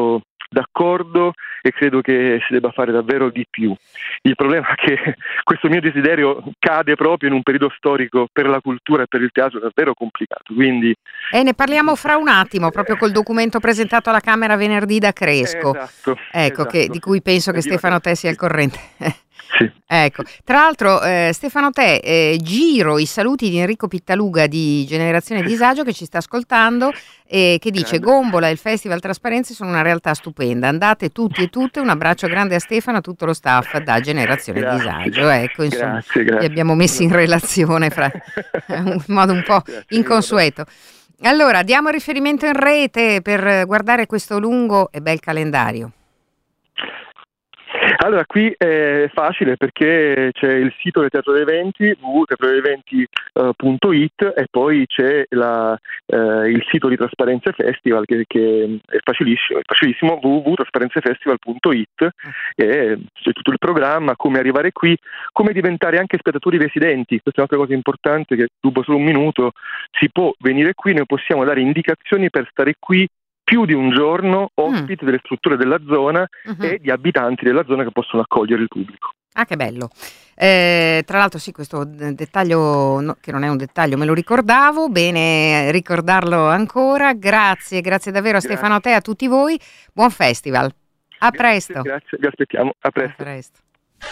Speaker 7: d'accordo e credo che si debba fare davvero di più. Il problema è che questo mio desiderio cade proprio in un periodo storico per la cultura e per il teatro davvero complicato, quindi...
Speaker 1: E ne parliamo fra un attimo, proprio col documento presentato alla Camera venerdì da Cresco,
Speaker 7: esatto,
Speaker 1: ecco,
Speaker 7: esatto.
Speaker 1: Che, di cui penso che Stefano Te sia al corrente.
Speaker 7: Sì.
Speaker 1: Ecco, tra l'altro eh, Stefano Te, eh, giro i saluti di Enrico Pittaluga di Generazione Disagio che ci sta ascoltando e che dice:
Speaker 7: Grande.
Speaker 1: Gombola e il Festival Trasparenze sono una realtà stupenda, andate tutti e tutte, un abbraccio grande a Stefano e a tutto lo staff da Generazione
Speaker 7: Grazie.
Speaker 1: Disagio. Ecco, insomma,
Speaker 7: Grazie, grazie.
Speaker 1: li abbiamo messi in relazione fra in modo un po'
Speaker 7: Grazie,
Speaker 1: inconsueto. Allora, diamo riferimento in rete per guardare questo lungo e bel calendario.
Speaker 7: Allora, qui è facile perché c'è il sito del Teatro dei Eventi, w w w punto teatro degli eventi punto i t, e poi c'è la, eh, il sito di Trasparenze Festival che, che è facilissimo, è facilissimo w w w punto trasparenzefestival punto i t, e c'è tutto il programma, come arrivare qui, come diventare anche spettatori residenti. Questa è un'altra cosa importante che rubo solo un minuto: si può venire qui, noi possiamo dare indicazioni per stare qui più di un giorno, ospiti mm. delle strutture della zona uh-huh. e di abitanti della zona che possono accogliere il pubblico.
Speaker 1: Ah, che bello. Eh, tra l'altro sì, questo dettaglio, no, che non è un dettaglio, me lo ricordavo, bene ricordarlo ancora. Grazie, grazie davvero a Stefano Te, a tutti voi. Buon festival. A
Speaker 7: grazie,
Speaker 1: presto.
Speaker 7: Grazie, vi aspettiamo. A presto.
Speaker 1: A presto.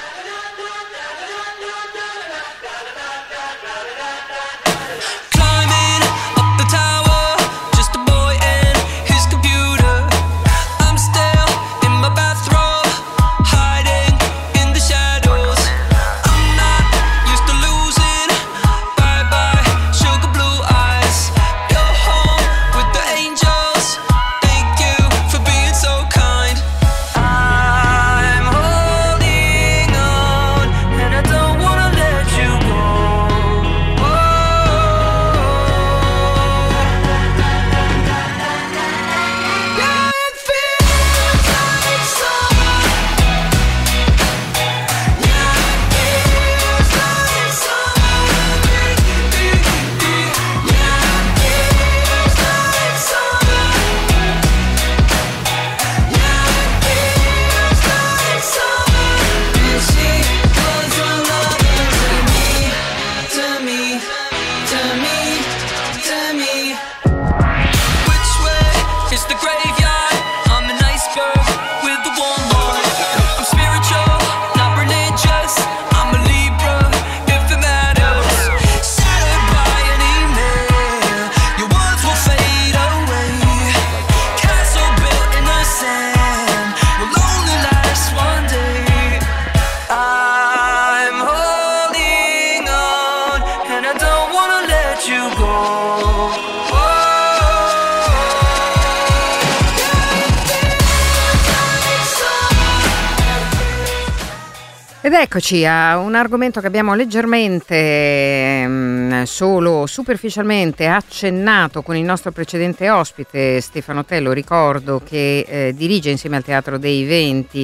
Speaker 1: Ed eccoci a un argomento che abbiamo leggermente, mh, solo superficialmente accennato con il nostro precedente ospite Stefano Te, lo ricordo, che eh, dirige insieme al Teatro dei Venti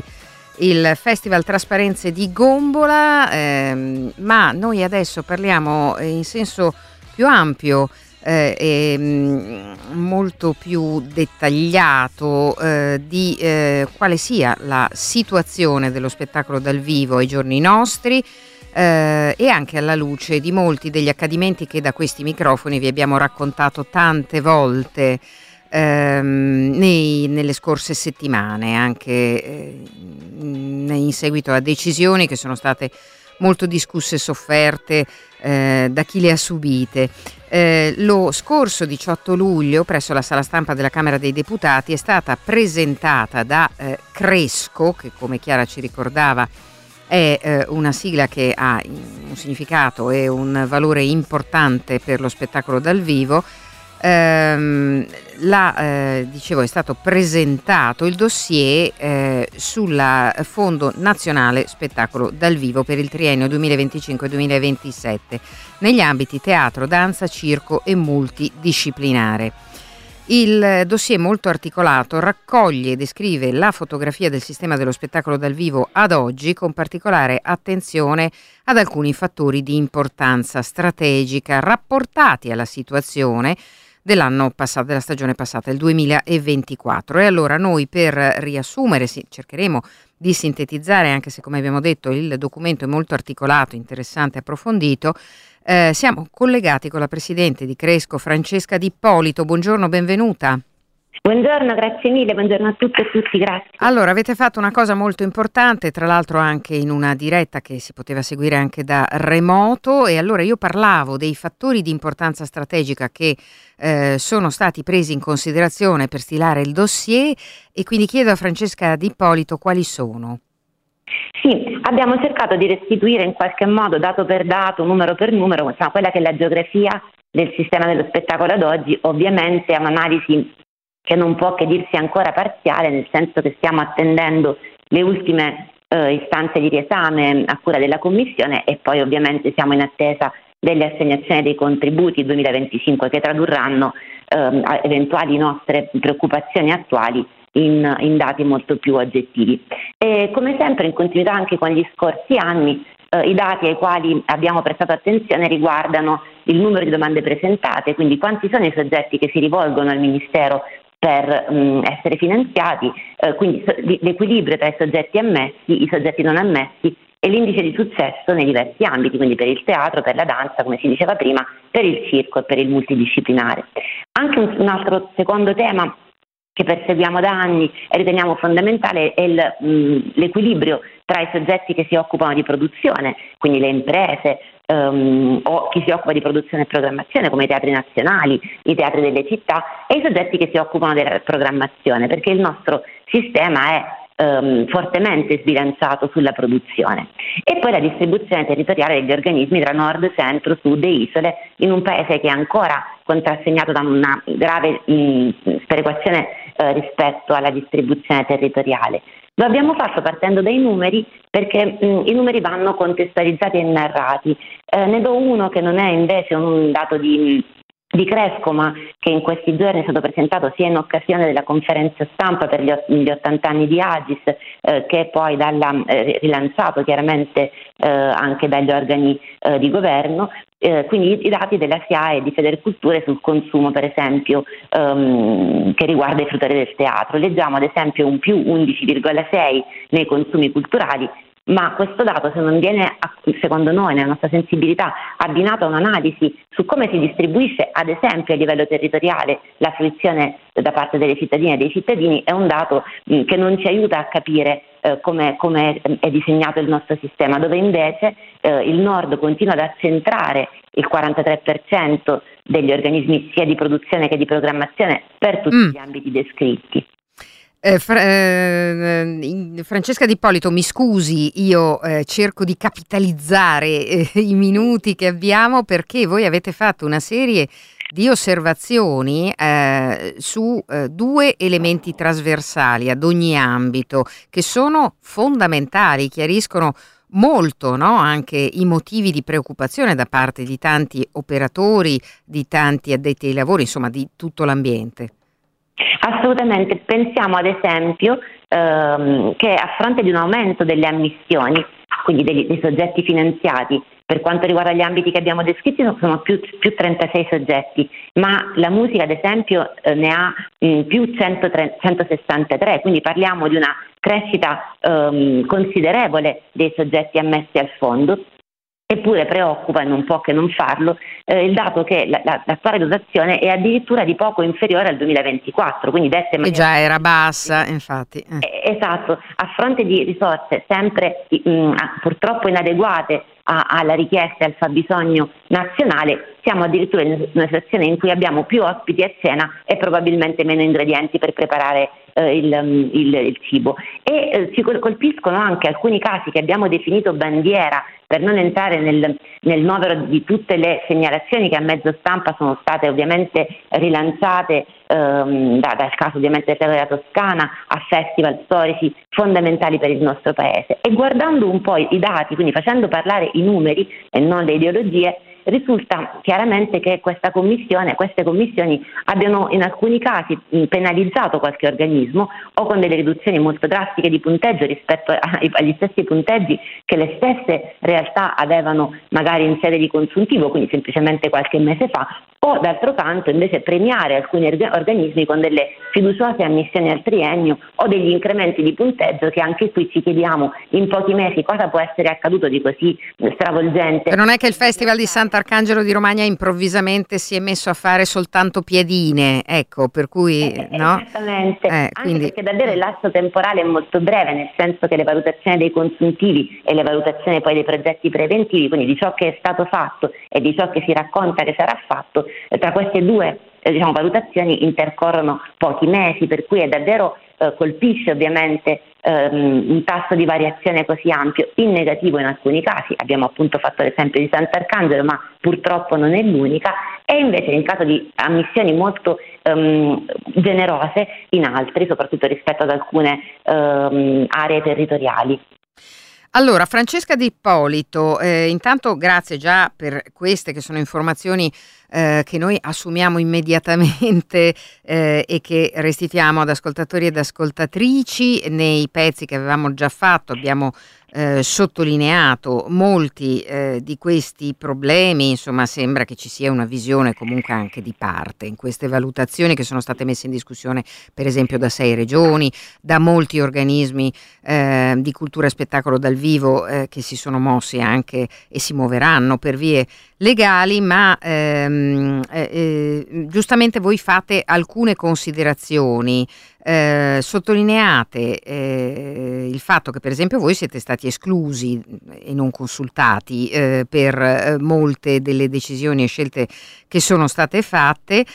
Speaker 1: il Festival Trasparenze di Gombola, ehm, ma noi adesso parliamo in senso più ampio eh, e mh, molto più dettagliato eh, di eh, quale sia la situazione dello spettacolo dal vivo ai giorni nostri eh, e anche alla luce di molti degli accadimenti che da questi microfoni vi abbiamo raccontato tante volte ehm, nei, nelle scorse settimane, anche eh, in seguito a decisioni che sono state molto discusse e sofferte eh, da chi le ha subite. Eh, lo scorso diciotto luglio presso la sala stampa della Camera dei Deputati è stata presentata da eh, Cresco, che come Chiara ci ricordava è eh, una sigla che ha un significato e un valore importante per lo spettacolo dal vivo. Ehm, la, eh, dicevo, è stato presentato il dossier eh, sul Fondo Nazionale Spettacolo dal Vivo per il triennio duemilaventicinque duemilaventisette negli ambiti teatro, danza, circo e multidisciplinare. Il dossier molto articolato raccoglie e descrive la fotografia del sistema dello spettacolo dal vivo ad oggi, con particolare attenzione ad alcuni fattori di importanza strategica rapportati alla situazione dell'anno passato, della stagione passata, il duemilaventiquattro. E allora noi, per riassumere, sì, cercheremo di sintetizzare, anche se come abbiamo detto il documento è molto articolato, interessante, approfondito. Eh, siamo collegati con la presidente di Cresco, Francesca Di Ippolito. Buongiorno, benvenuta.
Speaker 8: Buongiorno, grazie mille, buongiorno a tutte e tutti, grazie.
Speaker 1: Allora, avete fatto una cosa molto importante, tra l'altro anche in una diretta che si poteva seguire anche da remoto, e allora io parlavo dei fattori di importanza strategica che eh, sono stati presi in considerazione per stilare il dossier, e quindi chiedo a Francesca Di Ippolito quali sono.
Speaker 8: Sì, abbiamo cercato di restituire in qualche modo, dato per dato, numero per numero, insomma, quella che è la geografia del sistema dello spettacolo ad oggi. Ovviamente è un'analisi che non può che dirsi ancora parziale, nel senso che stiamo attendendo le ultime eh, istanze di riesame a cura della Commissione, e poi ovviamente siamo in attesa delle assegnazioni dei contributi duemilaventicinque che tradurranno eh, eventuali nostre preoccupazioni attuali in, in dati molto più oggettivi. E come sempre, in continuità anche con gli scorsi anni, eh, i dati ai quali abbiamo prestato attenzione riguardano il numero di domande presentate, quindi quanti sono i soggetti che si rivolgono al Ministero per mh, essere finanziati, eh, quindi so, l'equilibrio tra i soggetti ammessi, i soggetti non ammessi, e l'indice di successo nei diversi ambiti, quindi per il teatro, per la danza, come si diceva prima, per il circo e per il multidisciplinare. Anche un, un altro secondo tema che perseguiamo da anni e riteniamo fondamentale è il, mh, l'equilibrio tra i soggetti che si occupano di produzione, quindi le imprese, Um, o chi si occupa di produzione e programmazione come i teatri nazionali, i teatri delle città, e i soggetti che si occupano della programmazione, perché il nostro sistema è um, fortemente sbilanciato sulla produzione. E poi la distribuzione territoriale degli organismi tra nord, centro, sud e isole, in un paese che è ancora contrassegnato da una grave mh, sperequazione eh, rispetto alla distribuzione territoriale. Lo abbiamo fatto partendo dai numeri, perché mh, i numeri vanno contestualizzati e narrati. Eh, ne do uno che non è invece un dato di, di Cresco, ma che in questi giorni è stato presentato sia in occasione della conferenza stampa per gli, gli ottanta anni di Agis, eh, che poi dalla, eh, rilanciato chiaramente eh, anche dagli organi eh, di governo. Eh, quindi i dati della S I A E e di Federculture sul consumo, per esempio, ehm, che riguarda i fruitori del teatro. Leggiamo ad esempio un più undici virgola sei nei consumi culturali, ma questo dato, se non viene, secondo noi, nella nostra sensibilità, abbinato a un'analisi su come si distribuisce, ad esempio a livello territoriale, la fruizione da parte delle cittadine e dei cittadini, è un dato mh, che non ci aiuta a capire eh, come, come è disegnato il nostro sistema, dove invece eh, il Nord continua ad accentrare il quarantatré per cento degli organismi sia di produzione che di programmazione per tutti mm. gli ambiti descritti.
Speaker 1: Eh, Fra- eh, Francesca Di Ippolito, mi scusi, io eh, cerco di capitalizzare eh, i minuti che abbiamo, perché voi avete fatto una serie di osservazioni eh, su eh, due elementi trasversali ad ogni ambito, che sono fondamentali, chiariscono molto, no? Anche i motivi di preoccupazione da parte di tanti operatori, di tanti addetti ai lavori, insomma di tutto l'ambiente.
Speaker 8: Assolutamente, pensiamo ad esempio ehm, che a fronte di un aumento delle ammissioni, quindi dei, dei soggetti finanziati, per quanto riguarda gli ambiti che abbiamo descritti sono più, più trentasei soggetti, ma la musica ad esempio eh, ne ha mh, più centosessantatré, quindi parliamo di una crescita ehm, considerevole dei soggetti ammessi al fondo. Eppure preoccupa, e non può che non farlo, eh, il dato che la, la, l'attuale dotazione è addirittura di poco inferiore al duemilaventiquattro, quindi dette
Speaker 1: e già era bassa, infatti. Eh.
Speaker 8: Esatto, a fronte di risorse sempre mh, purtroppo inadeguate a, alla richiesta e al fabbisogno nazionale, siamo addirittura in una situazione in cui abbiamo più ospiti a cena e probabilmente meno ingredienti per preparare eh, il, il, il cibo. E eh, ci colpiscono anche alcuni casi che abbiamo definito bandiera, per non entrare nel, nel novero di tutte le segnalazioni che a mezzo stampa sono state ovviamente rilanciate ehm, da, dal caso ovviamente del Teatro della Toscana a festival storici fondamentali per il nostro paese. E guardando un po' i dati, quindi facendo parlare i numeri e non le ideologie, risulta chiaramente che questa commissione, queste commissioni abbiano in alcuni casi penalizzato qualche organismo o con delle riduzioni molto drastiche di punteggio rispetto agli stessi punteggi che le stesse realtà avevano magari in sede di consuntivo, quindi semplicemente qualche mese fa, o d'altro canto invece premiare alcuni organismi con delle fiduciose ammissioni al triennio o degli incrementi di punteggio, che anche qui ci chiediamo in pochi mesi cosa può essere accaduto di così stravolgente.
Speaker 1: Ma non è che il Festival di Sant'Arcangelo di Romagna improvvisamente si è messo a fare soltanto piedine, ecco, per cui
Speaker 8: eh,
Speaker 1: no?
Speaker 8: Esattamente,
Speaker 1: eh,
Speaker 8: anche
Speaker 1: quindi...
Speaker 8: perché davvero il lasso temporale è molto breve, nel senso che le valutazioni dei consuntivi e le valutazioni poi dei progetti preventivi, quindi di ciò che è stato fatto e di ciò che si racconta che sarà fatto, tra queste due eh, diciamo, valutazioni intercorrono pochi mesi, per cui è davvero eh, colpisce ovviamente ehm, un tasso di variazione così ampio, in negativo in alcuni casi, abbiamo appunto fatto l'esempio di Sant'Arcangelo, ma purtroppo non è l'unica, e invece in caso di ammissioni molto ehm, generose in altri, soprattutto rispetto ad alcune ehm, aree territoriali.
Speaker 1: Allora, Francesca Di Ippolito, eh, intanto grazie già per queste che sono informazioni eh, che noi assumiamo immediatamente eh, e che restituiamo ad ascoltatori ed ascoltatrici. Nei pezzi che avevamo già fatto abbiamo eh, sottolineato molti eh, di questi problemi, insomma sembra che ci sia una visione comunque anche di parte in queste valutazioni che sono state messe in discussione per esempio da sei regioni, da molti organismi eh, di cultura e spettacolo dal vivo eh, che si sono mossi anche e si muoveranno per vie legali, ma ehm, eh, eh, giustamente voi fate alcune considerazioni. Eh, sottolineate eh, il fatto che per esempio voi siete stati esclusi e non consultati eh, per eh, molte delle decisioni e scelte che sono state fatte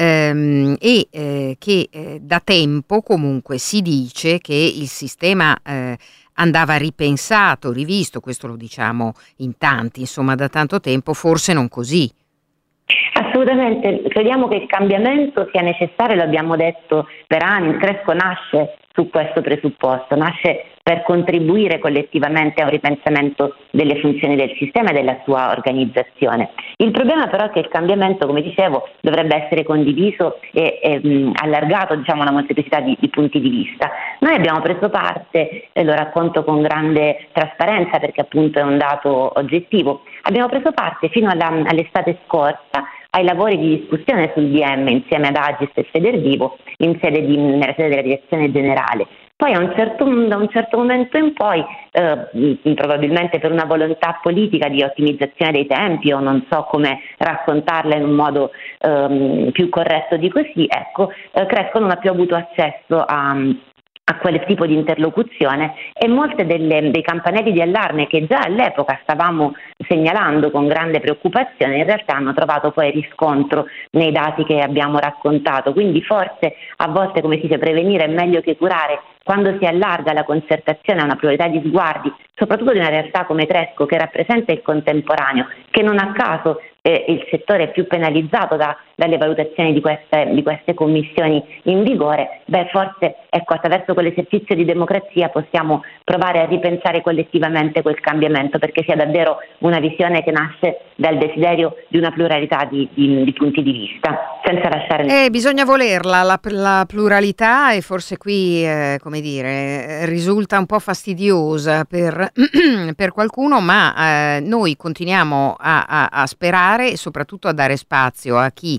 Speaker 1: ehm, e eh, che eh, da tempo comunque si dice che il sistema eh, andava ripensato, rivisto, questo lo diciamo in tanti, insomma da tanto tempo, forse non così.
Speaker 8: Assolutamente, crediamo che il cambiamento sia necessario, l'abbiamo detto per anni, il Cresco nasce su questo presupposto, nasce per contribuire collettivamente a un ripensamento delle funzioni del sistema e della sua organizzazione. Il problema però è che il cambiamento, come dicevo, dovrebbe essere condiviso e, e mh, allargato, diciamo, a una molteplicità di, di punti di vista. Noi abbiamo preso parte, e lo racconto con grande trasparenza perché appunto è un dato oggettivo, abbiamo preso parte fino alla, all'estate scorsa ai lavori di discussione sul D M insieme ad Agis e Federvivo in sede di, nella sede della direzione generale. Poi a un certo, da un certo momento in poi, eh, probabilmente per una volontà politica di ottimizzazione dei tempi o non so come raccontarla in un modo ehm, più corretto di così, ecco, eh, Cresco non ha più avuto accesso a a quel tipo di interlocuzione e molte delle, dei campanelli di allarme che già all'epoca stavamo segnalando con grande preoccupazione in realtà hanno trovato poi riscontro nei dati che abbiamo raccontato, quindi forse a volte, come si dice, prevenire è meglio che curare. Quando si allarga la concertazione a una pluralità di sguardi, soprattutto di una realtà come Cresco che rappresenta il contemporaneo, che non a caso è il settore più penalizzato da, dalle valutazioni di queste, di queste commissioni in vigore, beh forse ecco, attraverso quell'esercizio di democrazia possiamo provare a ripensare collettivamente quel cambiamento perché sia davvero una visione che nasce dal desiderio di una pluralità di, di, di punti di vista, senza lasciare...
Speaker 1: Eh, bisogna volerla, la, la pluralità, e forse qui, eh, come dire, risulta un po' fastidiosa per, per qualcuno, ma eh, noi continuiamo a, a, a sperare e soprattutto a dare spazio a chi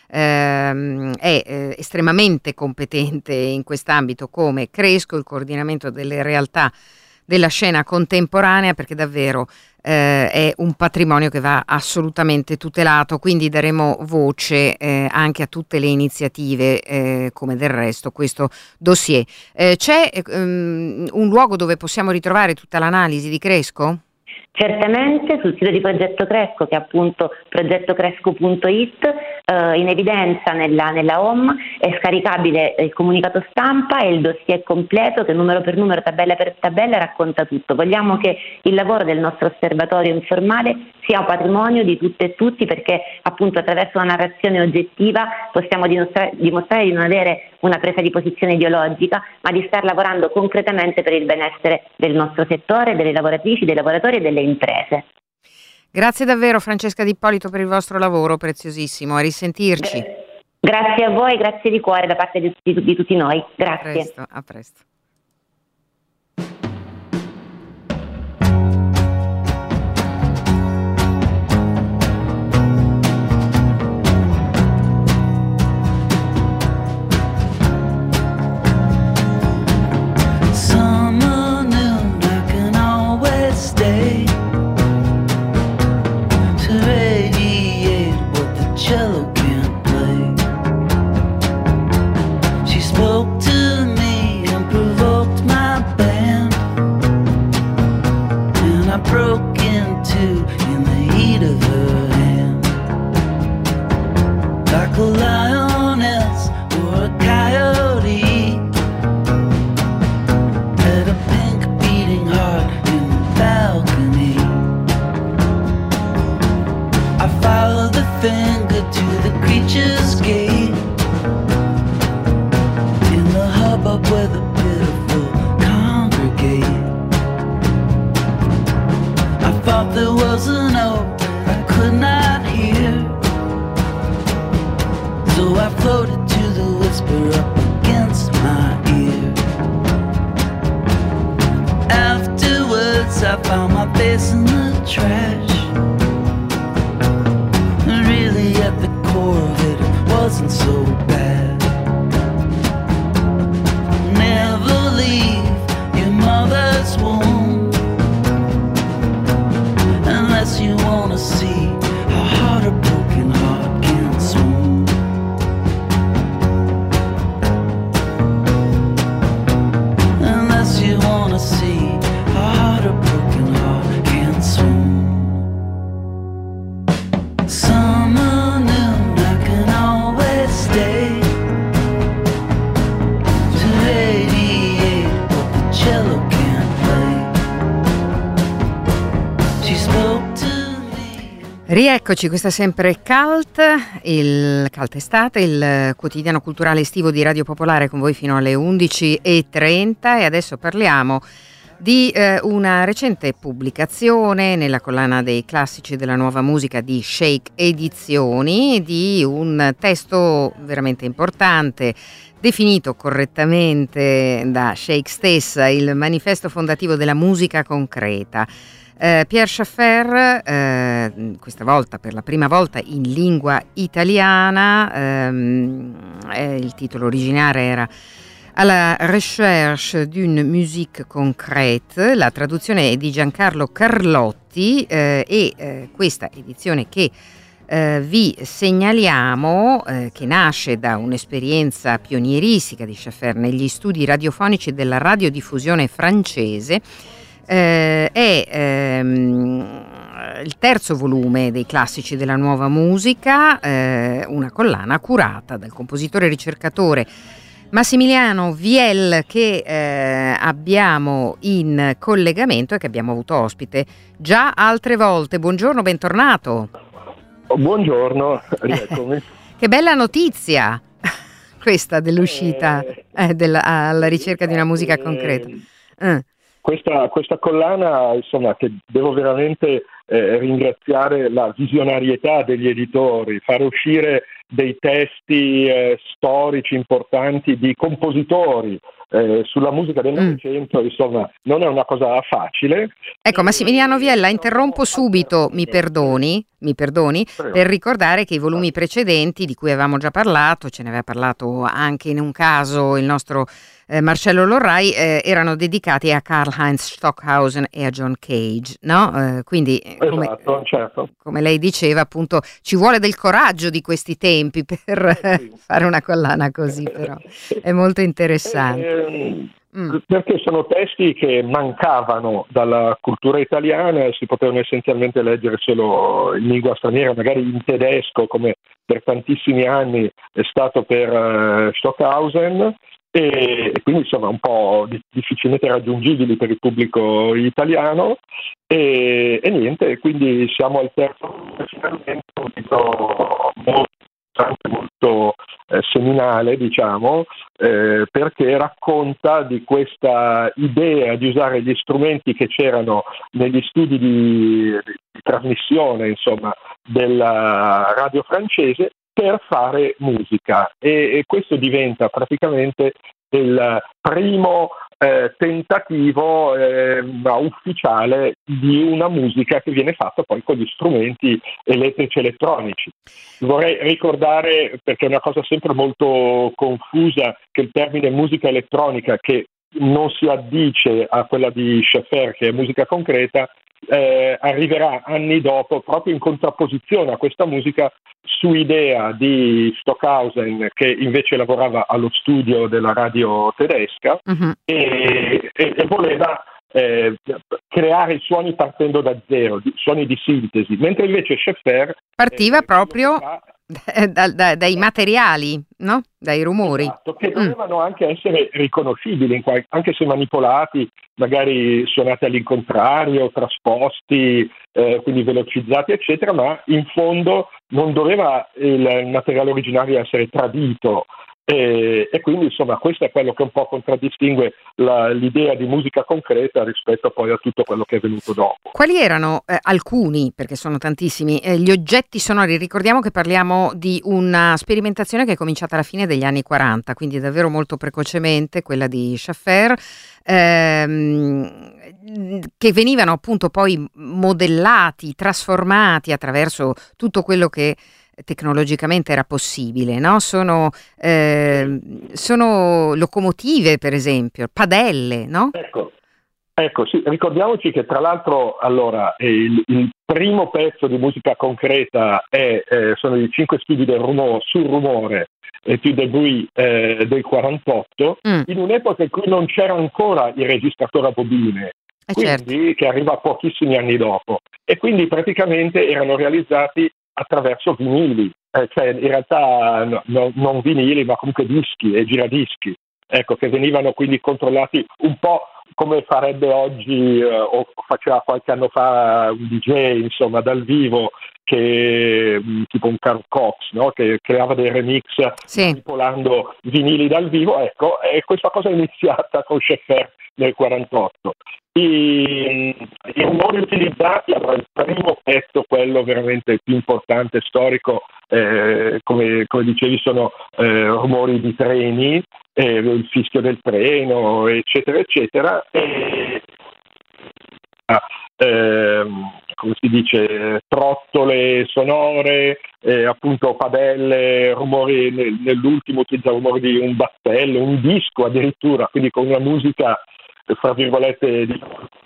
Speaker 1: ehm, è eh, estremamente competente in quest'ambito come Cresco, il coordinamento delle realtà della scena contemporanea, perché davvero eh, è un patrimonio che va assolutamente tutelato, quindi daremo voce eh, anche a tutte le iniziative eh, come del resto questo dossier. Eh, c'è um, un luogo dove possiamo ritrovare tutta l'analisi di Cresco?
Speaker 8: Certamente sul sito di Progetto Cresco, che è appunto progetto cresco punto it, eh, in evidenza nella, nella home è scaricabile il comunicato stampa e il dossier completo che numero per numero, tabella per tabella racconta tutto. Vogliamo che il lavoro del nostro osservatorio informale sia un patrimonio di tutte e tutti, perché appunto attraverso una narrazione oggettiva possiamo dimostrare, dimostrare di non avere una presa di posizione ideologica, ma di star lavorando concretamente per il benessere del nostro settore, delle lavoratrici, dei lavoratori e delle imprese.
Speaker 1: Grazie davvero Francesca Di Ippolito per il vostro lavoro preziosissimo, a risentirci.
Speaker 8: Grazie a voi, grazie di cuore da parte di, di, di tutti noi. Grazie.
Speaker 1: A presto, a presto.
Speaker 9: finger to the creature's gate. In the hubbub where the pitiful congregate, I thought there was an note I could not hear, so I floated to the whisper up against my ear. Afterwards I found my face in the trash. Really at the core of it, it wasn't so bad. Never leave your mother's womb unless you wanna see how hard a broken heart can swoon. Unless you wanna see how hard a broken heart can swoon. Summer noon, I can always stay to eighty-eight, but the cello can't play. She spoke to me.
Speaker 1: Rieccoci, questa è sempre Cult, il Cult Estate, il quotidiano culturale estivo di Radio Popolare, con voi fino alle undici e trenta, e adesso parliamo di eh, una recente pubblicazione nella collana dei classici della nuova musica di Shake Edizioni, di un testo veramente importante, definito correttamente da Shake stessa il manifesto fondativo della musica concreta. Eh, Pierre Schaeffer, eh, questa volta per la prima volta in lingua italiana, ehm, eh, il titolo originale era À la recherche d'une musique concrète, la traduzione è di Giancarlo Carlotti, eh, e eh, questa edizione che eh, vi segnaliamo, eh, che nasce da un'esperienza pionieristica di Schaeffer negli studi radiofonici della radiodiffusione francese, eh, è ehm, il terzo volume dei classici della nuova musica, eh, una collana curata dal compositore e ricercatore Massimiliano Viel, che eh, abbiamo in collegamento e che abbiamo avuto ospite già altre volte. Buongiorno, bentornato.
Speaker 7: Buongiorno, rieccomi.
Speaker 1: Che bella notizia questa dell'uscita eh, eh, della, alla ricerca di una musica concreta. Eh.
Speaker 7: Questa, questa collana, insomma, che devo veramente eh, ringraziare la visionarietà degli editori, fare uscire dei testi eh, storici importanti di compositori eh, sulla musica del Novecento, mm. insomma, non è una cosa facile.
Speaker 1: Ecco, Massimiliano Viella, interrompo subito, mi perdoni, mi perdoni, Prego. per ricordare che i volumi precedenti di cui avevamo già parlato, ce ne aveva parlato anche in un caso il nostro eh, Marcello Lorrai, eh, erano dedicati a Karl-Heinz Stockhausen e a John Cage, no? Eh, quindi, come,
Speaker 7: esatto, certo.
Speaker 1: come lei diceva, appunto, ci vuole del coraggio di questi tempi per eh, fare una collana così, però è molto interessante.
Speaker 7: Eh, mm. Perché sono testi che mancavano dalla cultura italiana e si potevano essenzialmente leggere solo in lingua straniera, magari in tedesco, come per tantissimi anni è stato per uh, Stockhausen, e, e quindi insomma un po' di, difficilmente raggiungibili per il pubblico italiano, e, e niente, quindi siamo al terzo finalmente, un libro molto molto eh, seminale, diciamo, eh, perché racconta di questa idea di usare gli strumenti che c'erano negli studi di, di trasmissione, insomma, della radio francese per fare musica, e, e questo diventa praticamente il primo eh, tentativo eh, ufficiale di una musica che viene fatta poi con gli strumenti elettrici elettronici. Vorrei ricordare, perché è una cosa sempre molto confusa, che il termine musica elettronica, che non si addice a quella di Schaeffer, che è musica concreta, eh, arriverà anni dopo proprio in contrapposizione a questa musica, su idea di Stockhausen, che invece lavorava allo studio della radio tedesca, uh-huh. e, e, e voleva eh, creare i suoni partendo da zero, suoni di sintesi, mentre invece Schaeffer
Speaker 1: partiva eh, proprio da, da, dai materiali, no? Dai rumori.
Speaker 10: Esatto, che dovevano mm. anche essere riconoscibili, in qual- anche se manipolati, magari suonati all'incontrario, trasposti, eh, quindi velocizzati, eccetera, ma in fondo non doveva il, il materiale originario essere tradito. E, e quindi insomma questo è quello che un po' contraddistingue la, l'idea di musica concreta rispetto poi a tutto quello che è venuto dopo.
Speaker 1: Quali erano eh, alcuni, perché sono tantissimi, eh, gli oggetti sonori? Ricordiamo che parliamo di una sperimentazione che è cominciata alla fine degli anni quaranta, quindi davvero molto precocemente, quella di Schaffer, ehm, che venivano appunto poi modellati, trasformati attraverso tutto quello che tecnologicamente era possibile, no? Sono, eh, sono locomotive, per esempio, padelle, no?
Speaker 10: Ecco, ecco sì, ricordiamoci che tra l'altro allora il, il primo pezzo di musica concreta è, eh, sono i cinque studi del rumore, sul rumore e più debris eh, del quarantotto, mm. in un'epoca in cui non c'era ancora il registratore a bobine,
Speaker 1: eh
Speaker 10: quindi
Speaker 1: certo.
Speaker 10: che arriva pochissimi anni dopo, e quindi praticamente erano realizzati attraverso vinili, eh, cioè in realtà no, no, non vinili ma comunque dischi e giradischi, ecco, che venivano quindi controllati un po' come farebbe oggi eh, o faceva qualche anno fa un D J, insomma, dal vivo, che tipo un Carl Cox, no? Che creava dei remix
Speaker 1: sì.
Speaker 10: manipolando vinili dal vivo, ecco, e questa cosa è iniziata con Schaffer nel quarantotto. I, i rumori utilizzati, allora il primo pezzo, quello veramente più importante, storico, eh, come, come dicevi, sono eh, rumori di treni, eh, il fischio del treno, eccetera, eccetera. E, eh, come si dice, trottole sonore, eh, appunto padelle, rumori, nell'ultimo utilizza rumori di un battello, un disco addirittura, quindi con una musica fra virgolette di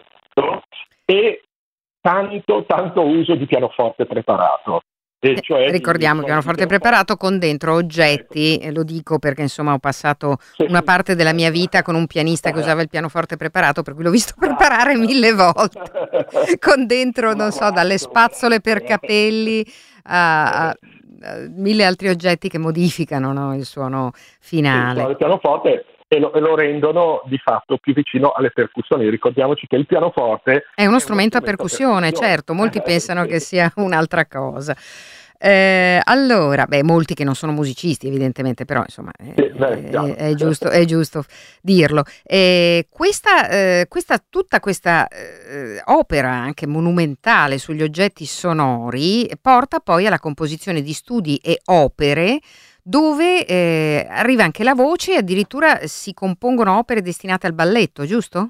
Speaker 10: e tanto tanto uso di pianoforte preparato. E cioè
Speaker 1: ricordiamo il pianoforte preparato con dentro oggetti, ecco. E lo dico perché insomma ho passato sì, una parte della mia vita con un pianista che usava il pianoforte preparato, per cui l'ho visto preparare mille volte con dentro, non so, dalle spazzole per capelli a, a, a mille altri oggetti che modificano, no, il suono finale.
Speaker 10: Sì, il pianoforte E lo, e lo rendono di fatto più vicino alle percussioni. Ricordiamoci che il pianoforte
Speaker 1: è uno strumento a percussione, certo, molti pensano che sia un'altra cosa. Eh, allora, beh, molti che non sono musicisti evidentemente, però insomma è, sì, beh, è, è, giusto, è giusto dirlo. Eh, questa, eh, questa, tutta questa eh, opera anche monumentale sugli oggetti sonori porta poi alla composizione di studi e opere dove eh, arriva anche la voce e addirittura si compongono opere destinate al balletto, giusto?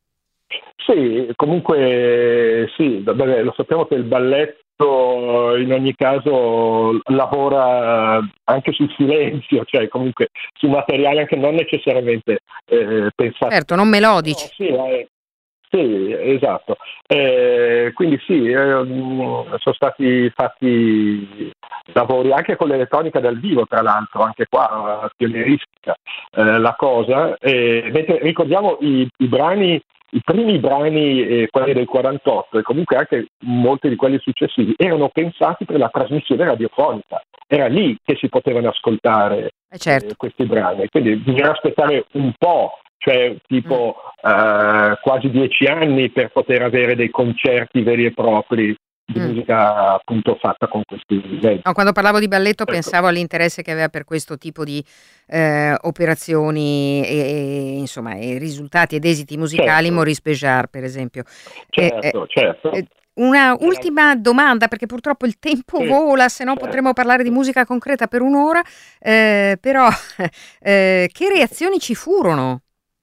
Speaker 10: Sì, comunque sì, vabbè, lo sappiamo che il balletto in ogni caso lavora anche sul silenzio, cioè comunque su materiali anche non necessariamente eh, pensati.
Speaker 1: Certo, non melodici.
Speaker 10: No, sì, eh, sì, esatto. Eh, quindi sì, eh, sono stati fatti lavori anche con l'elettronica dal vivo, tra l'altro, anche qua pionieristica eh, la cosa. Eh, mentre ricordiamo i, i brani, i primi brani, eh, quelli del quarantotto e comunque anche molti di quelli successivi, erano pensati per la trasmissione radiofonica. Era lì che si potevano ascoltare
Speaker 1: eh certo.
Speaker 10: eh, questi brani, quindi bisogna aspettare un po'. Cioè tipo mm. uh, quasi dieci anni per poter avere dei concerti veri e propri di mm. musica appunto fatta con questi livelli.
Speaker 1: No, quando parlavo di balletto
Speaker 10: ecco.
Speaker 1: Pensavo all'interesse che aveva per questo tipo di eh, operazioni e, e insomma i risultati ed esiti musicali,
Speaker 10: certo.
Speaker 1: Maurice Béjart per esempio.
Speaker 10: Certo, eh, certo.
Speaker 1: Eh, Una ultima domanda, perché purtroppo il tempo sì, vola, se no
Speaker 10: certo.
Speaker 1: potremmo parlare di musica concreta per un'ora, eh, però eh, che reazioni ci furono?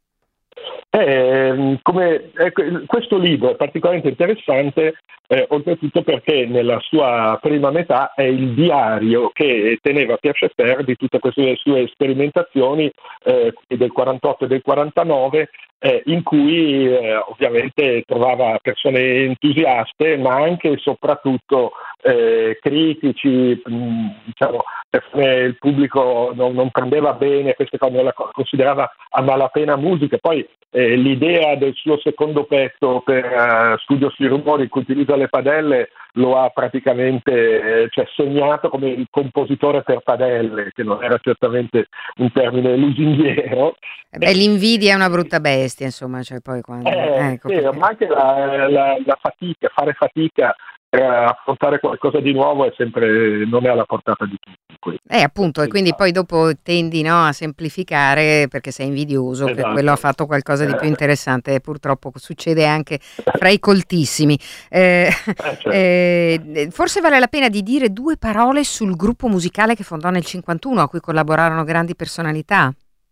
Speaker 10: Eh, come, ecco, questo libro è particolarmente interessante, eh, oltretutto perché nella sua prima metà è il diario che teneva Pierre Schaeffer di tutte queste sue sperimentazioni eh, del quarantotto e del quarantanove, eh, in cui eh, ovviamente trovava persone entusiaste, ma anche e soprattutto eh, critici, mh, diciamo, persone, il pubblico non, non prendeva bene queste cose, non la considerava a malapena musica. Poi eh, l'idea del suo secondo pezzo per uh, Studio sui rumori, che utilizza le padelle, lo ha praticamente eh, cioè, segnato come il compositore per padelle, che non era certamente un termine lusinghiero.
Speaker 1: Eh beh, l'invidia è una brutta bestia, insomma, cioè poi quando...
Speaker 10: Eh,
Speaker 1: ecco,
Speaker 10: sì,
Speaker 1: perché-
Speaker 10: ma anche la, la- la fatica, fare fatica per affrontare qualcosa di nuovo è sempre, non è alla portata di tutti. questo.
Speaker 1: Eh, appunto, e quindi poi dopo tendi, no, a semplificare perché sei invidioso che
Speaker 10: Esatto.
Speaker 1: quello ha fatto qualcosa di più
Speaker 10: Eh.
Speaker 1: interessante, e purtroppo succede anche fra i coltissimi. Eh,
Speaker 10: certo.
Speaker 1: eh, forse vale la pena di dire due parole sul gruppo musicale che fondò nel cinquantuno, a cui collaborarono grandi personalità.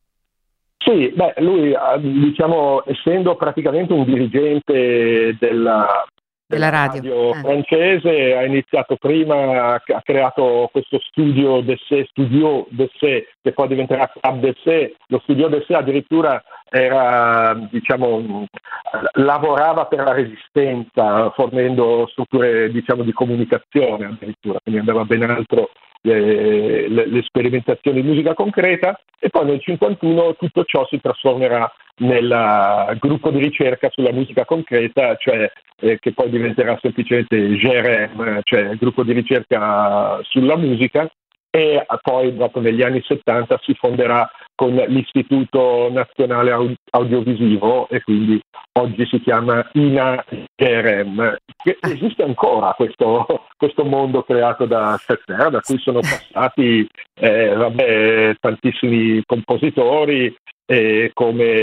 Speaker 10: Sì, beh, lui, eh, diciamo, essendo praticamente un dirigente della,
Speaker 1: Della radio. Eh.
Speaker 10: francese, ha iniziato prima, ha creato questo studio d'essai, studio d'essai, che poi diventerà Club d'essai. Lo studio d'essai addirittura era, diciamo, lavorava per la resistenza, fornendo strutture, diciamo, di comunicazione addirittura, quindi andava ben altro le, le, le sperimentazioni di musica concreta. E poi nel cinquantuno tutto ciò si trasformerà nel uh, gruppo di ricerca sulla musica concreta, cioè eh, che poi diventerà semplicemente G R M, cioè il gruppo di ricerca sulla musica, e poi dopo negli anni settanta si fonderà con l'Istituto Nazionale Aud- Audiovisivo, e quindi oggi si chiama I N A G R M. Che esiste ancora questo, questo mondo creato da Stetzer, da cui sono passati eh, vabbè, tantissimi compositori, eh,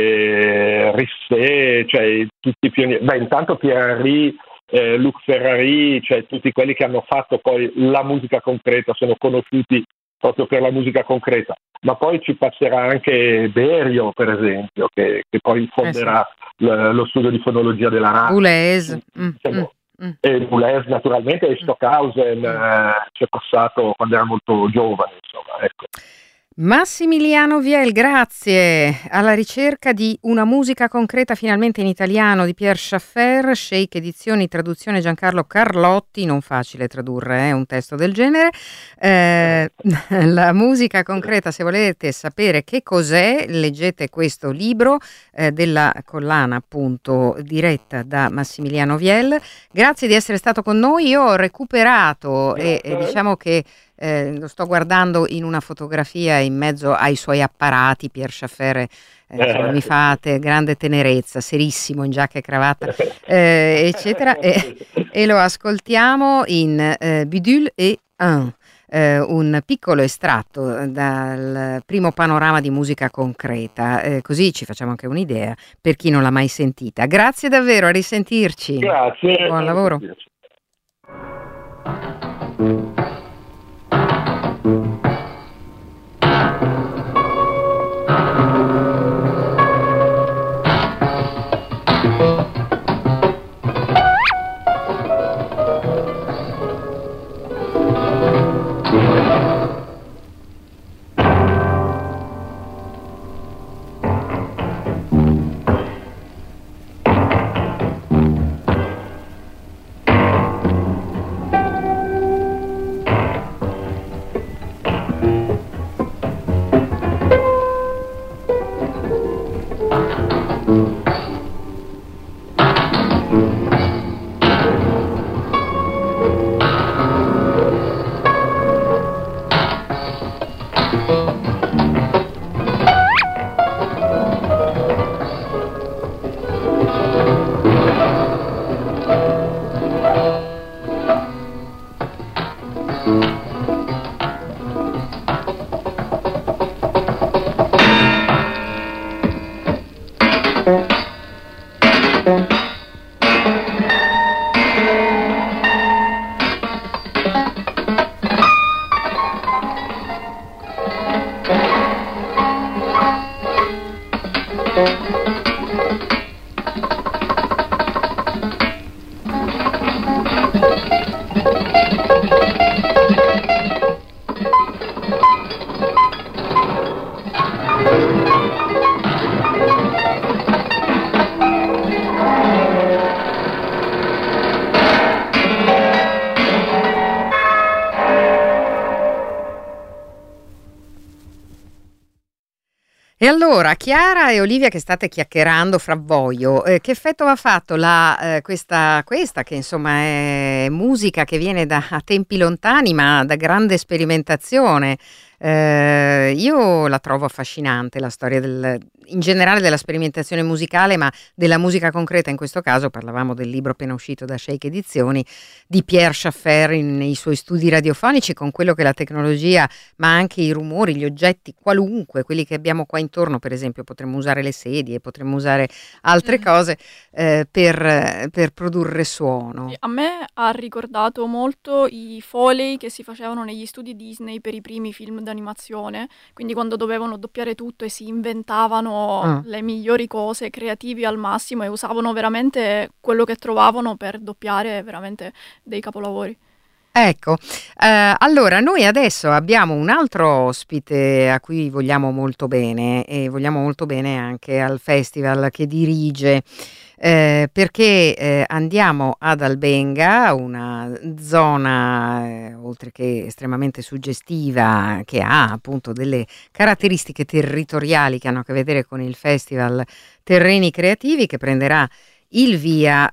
Speaker 10: come Risset, cioè tutti i pionieri. Beh, intanto Pierre Henry, eh, Luc Ferrari, cioè tutti quelli che hanno fatto poi la musica concreta, sono conosciuti proprio per la musica concreta. Ma poi ci passerà anche Berio, per esempio, che, che poi fonderà
Speaker 1: Eh sì.
Speaker 10: l- lo studio di fonologia della radio.
Speaker 1: Boulez. Mm,
Speaker 10: Diciamo,
Speaker 1: mm, mm.
Speaker 10: E Boulez naturalmente, e Stockhausen eh, ci è passato quando era molto giovane, insomma, ecco.
Speaker 1: Massimiliano Viel, grazie. Alla ricerca di una musica concreta finalmente in italiano di Pierre Schaeffer, Shake Edizioni, traduzione Giancarlo Carlotti, non facile tradurre eh, un testo del genere. Eh, la musica concreta, se volete sapere che cos'è, leggete questo libro eh, della collana appunto diretta da Massimiliano Viel. Grazie di essere stato con noi. Io ho recuperato e, e diciamo che Eh, lo sto guardando in una fotografia in mezzo ai suoi apparati. Pierre Schaeffer, eh, insomma, mi fate grande tenerezza, serissimo in giacca e cravatta, eh, eccetera, e, e lo ascoltiamo in eh, Bidule et un, eh, un piccolo estratto dal primo panorama di musica concreta, eh, così ci facciamo anche un'idea per chi non l'ha mai sentita. Grazie davvero, a risentirci.
Speaker 10: Grazie.
Speaker 1: Buon lavoro. E allora, Chiara e Olivia che state chiacchierando fra voi, eh, che effetto ha fatto la, eh, questa, questa che insomma è musica che viene da tempi lontani ma da grande sperimentazione? Eh, io la trovo affascinante, la storia del, in generale della sperimentazione musicale, ma della musica concreta in questo caso. Parlavamo del libro appena uscito da Shake Edizioni di Pierre Schaeffer in, nei suoi studi radiofonici, con quello che la tecnologia, ma anche i rumori, gli oggetti qualunque, quelli che abbiamo qua intorno, per esempio potremmo usare le sedie, potremmo usare altre cose eh, per, per produrre suono.
Speaker 2: A me ha ricordato molto i Foley che si facevano negli studi Disney per i primi film d'animazione, quindi quando dovevano doppiare tutto e si inventavano mm. le migliori cose, creativi al massimo, e usavano veramente quello che trovavano per doppiare veramente dei capolavori.
Speaker 1: Ecco, eh, allora noi adesso abbiamo un altro ospite a cui vogliamo molto bene, e vogliamo molto bene anche al festival che dirige, eh, perché eh, andiamo ad Albenga, una zona eh, oltre che estremamente suggestiva, che ha appunto delle caratteristiche territoriali che hanno a che vedere con il festival Terreni Creativi, che prenderà il via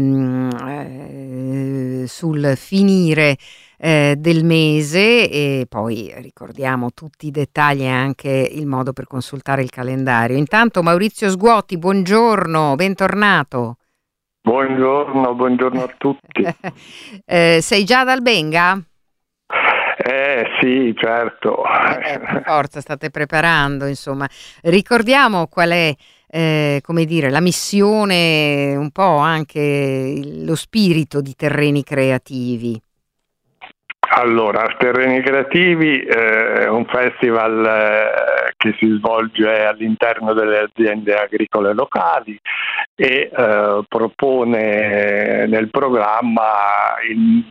Speaker 1: ehm, eh, sul finire eh, del mese, e poi ricordiamo tutti i dettagli e anche il modo per consultare il calendario. Intanto Maurizio Sguotti, buongiorno, bentornato.
Speaker 11: Buongiorno, buongiorno a tutti.
Speaker 1: eh, sei già ad Albenga?
Speaker 11: Eh sì, certo.
Speaker 1: Eh, per forza, state preparando, insomma. Ricordiamo qual è Eh, come dire, la missione, un po' anche il, lo spirito di Terreni Creativi.
Speaker 11: Allora, Terreni Creativi è un festival eh, che si svolge all'interno delle aziende agricole locali e eh, propone nel programma il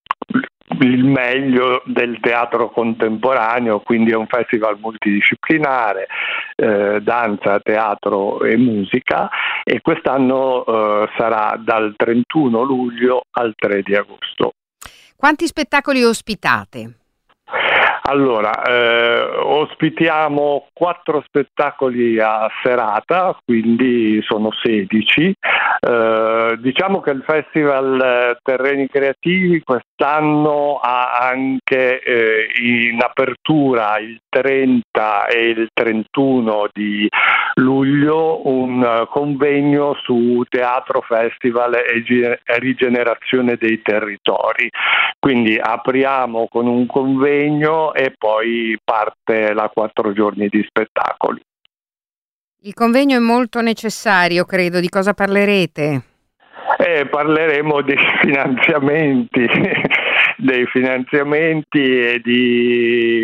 Speaker 11: il meglio del teatro contemporaneo, quindi è un festival multidisciplinare, eh, danza, teatro e musica, e quest'anno eh, sarà dal trentuno luglio al tre di agosto.
Speaker 1: Quanti spettacoli ospitate?
Speaker 11: Allora, eh, ospitiamo quattro spettacoli a serata, quindi sono sedici. Eh, diciamo che il Festival Terreni Creativi quest'anno ha anche eh, in apertura il trenta e il trentuno di luglio un convegno su teatro, festival e rigenerazione dei territori. Quindi apriamo con un convegno e poi parte la quattro giorni di spettacoli.
Speaker 1: Il convegno è molto necessario, credo. Di cosa parlerete?
Speaker 11: Eh, parleremo dei finanziamenti, dei finanziamenti e di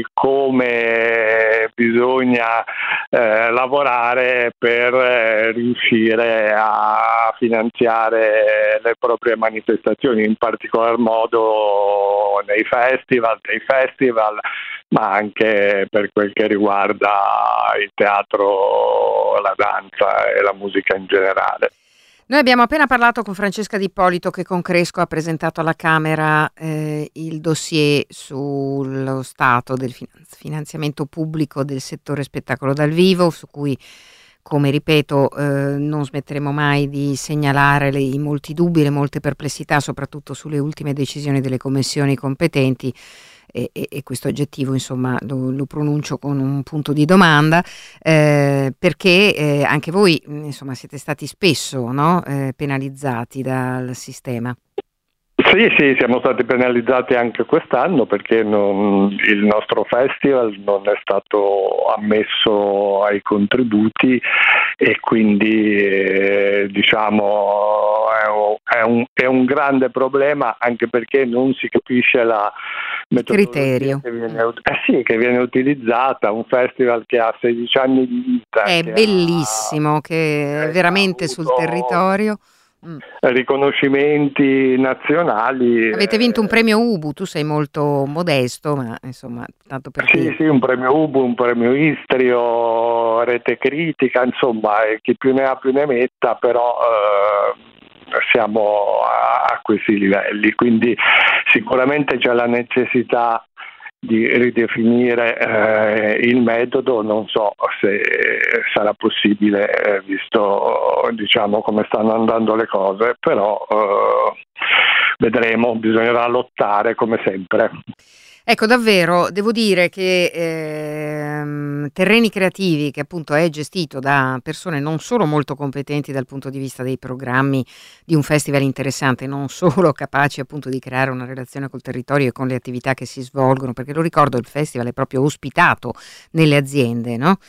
Speaker 11: come bisogna eh, lavorare per eh, riuscire a finanziare le proprie manifestazioni, in particolar modo nei festival, dei festival, ma anche per quel che riguarda il teatro, la danza e la musica in generale.
Speaker 1: Noi abbiamo appena parlato con Francesca Di Ippolito, che con Cresco ha presentato alla Camera eh, il dossier sullo stato del finanziamento pubblico del settore spettacolo dal vivo, su cui, come ripeto, eh, non smetteremo mai di segnalare le, i molti dubbi, le molte perplessità, soprattutto sulle ultime decisioni delle commissioni competenti. E, e, e questo aggettivo, insomma, lo, lo pronuncio con un punto di domanda, eh, perché eh, anche voi, insomma, siete stati spesso, no, eh, penalizzati dal sistema.
Speaker 11: Sì, sì, siamo stati penalizzati anche quest'anno perché non, il nostro festival non è stato ammesso ai contributi e quindi eh, diciamo è un, è, un, è un grande problema, anche perché non si capisce la metodologia che viene, eh sì, che viene utilizzata. Un festival che ha sedici anni di vita,
Speaker 1: è
Speaker 11: che
Speaker 1: bellissimo, ha, che è veramente sul territorio.
Speaker 11: Mm. Riconoscimenti nazionali.
Speaker 1: Avete vinto un premio Ubu, tu sei molto modesto, ma insomma, tanto per
Speaker 11: Sì,
Speaker 1: dire.
Speaker 11: sì, un premio Ubu, un premio Istrio, Rete Critica, insomma, chi più ne ha più ne metta, però eh, siamo a, a questi livelli, quindi sicuramente c'è la necessità di ridefinire eh, il metodo. Non so se sarà possibile, eh, visto diciamo come stanno andando le cose, però eh, vedremo, bisognerà lottare come sempre.
Speaker 1: Ecco, davvero, devo dire che ehm, Terreni Creativi, che appunto è gestito da persone non solo molto competenti dal punto di vista dei programmi di un festival interessante, non solo capaci appunto di creare una relazione col territorio e con le attività che si svolgono, perché lo ricordo, il festival è proprio ospitato nelle aziende, no?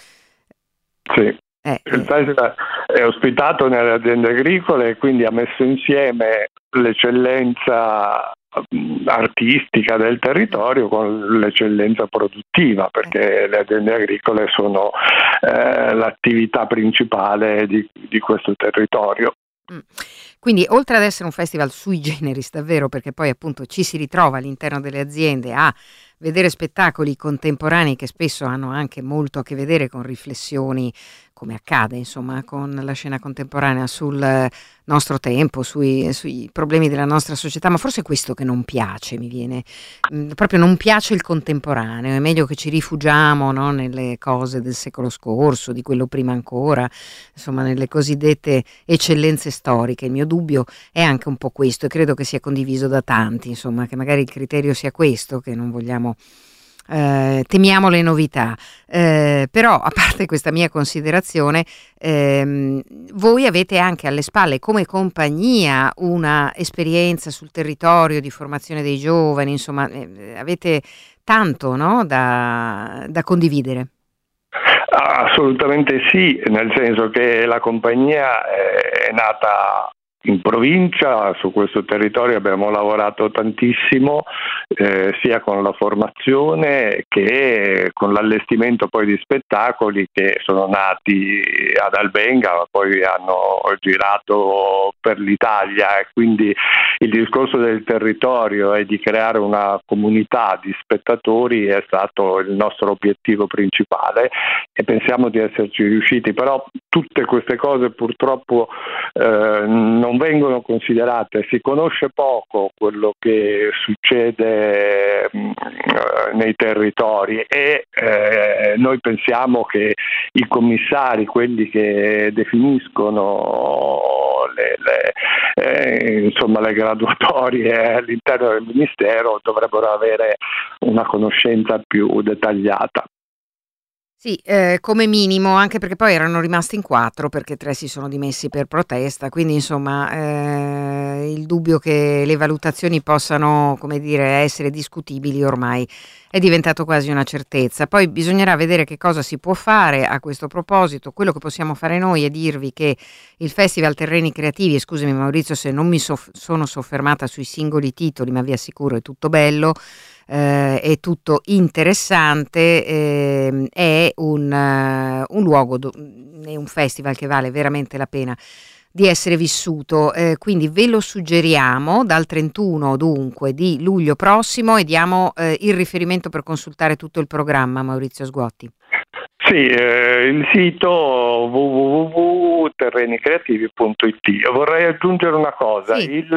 Speaker 11: Sì.
Speaker 1: Eh,
Speaker 11: Il
Speaker 1: eh.
Speaker 11: festival è ospitato nelle aziende agricole e quindi ha messo insieme l'eccellenza artistica del territorio con l'eccellenza produttiva, perché le aziende agricole sono eh, l'attività principale di, di questo territorio.
Speaker 1: Mm. Quindi oltre ad essere un festival sui generis davvero, perché poi appunto ci si ritrova all'interno delle aziende a vedere spettacoli contemporanei che spesso hanno anche molto a che vedere con riflessioni, come accade insomma con la scena contemporanea, sul nostro tempo, sui, sui problemi della nostra società, ma forse è questo che non piace, mi viene mh, proprio non piace il contemporaneo, è meglio che ci rifugiamo, no, nelle cose del secolo scorso, di quello prima ancora, insomma nelle cosiddette eccellenze storiche. Il mio dubbio è anche un po' questo e credo che sia condiviso da tanti, insomma, che magari il criterio sia questo, che non vogliamo Eh, temiamo le novità, eh, però a parte questa mia considerazione, ehm, voi avete anche alle spalle come compagnia una esperienza sul territorio di formazione dei giovani, insomma eh, avete tanto, no, da, da condividere.
Speaker 11: Assolutamente sì, nel senso che la compagnia è nata in provincia, su questo territorio abbiamo lavorato tantissimo, eh, sia con la formazione che con l'allestimento poi di spettacoli che sono nati ad Albenga, ma poi hanno girato per l'Italia, e quindi il discorso del territorio e di creare una comunità di spettatori è stato il nostro obiettivo principale e pensiamo di esserci riusciti, però tutte queste cose purtroppo eh, non vengono considerate, si conosce poco quello che succede mh, nei territori e eh, noi pensiamo che i commissari, quelli che definiscono le, le, eh, insomma, le graduatorie all'interno del Ministero, dovrebbero avere una conoscenza più dettagliata.
Speaker 1: Sì, eh, come minimo, anche perché poi erano rimasti in quattro perché tre si sono dimessi per protesta, quindi insomma eh, il dubbio che le valutazioni possano, come dire, essere discutibili ormai è diventato quasi una certezza. Poi bisognerà vedere che cosa si può fare a questo proposito. Quello che possiamo fare noi è dirvi che il Festival Terreni Creativi, e scusami Maurizio se non mi soff- sono soffermata sui singoli titoli, ma vi assicuro è tutto bello, eh, è tutto interessante, eh, è un, uh, un luogo, do- è un festival che vale veramente la pena di essere vissuto, eh, quindi ve lo suggeriamo dal trentuno dunque di luglio prossimo e diamo eh, il riferimento per consultare tutto il programma, Maurizio Sguotti.
Speaker 11: Sì, eh, il sito w w w punto terreni creativi punto i t. Vorrei aggiungere una cosa,
Speaker 1: sì.
Speaker 11: il,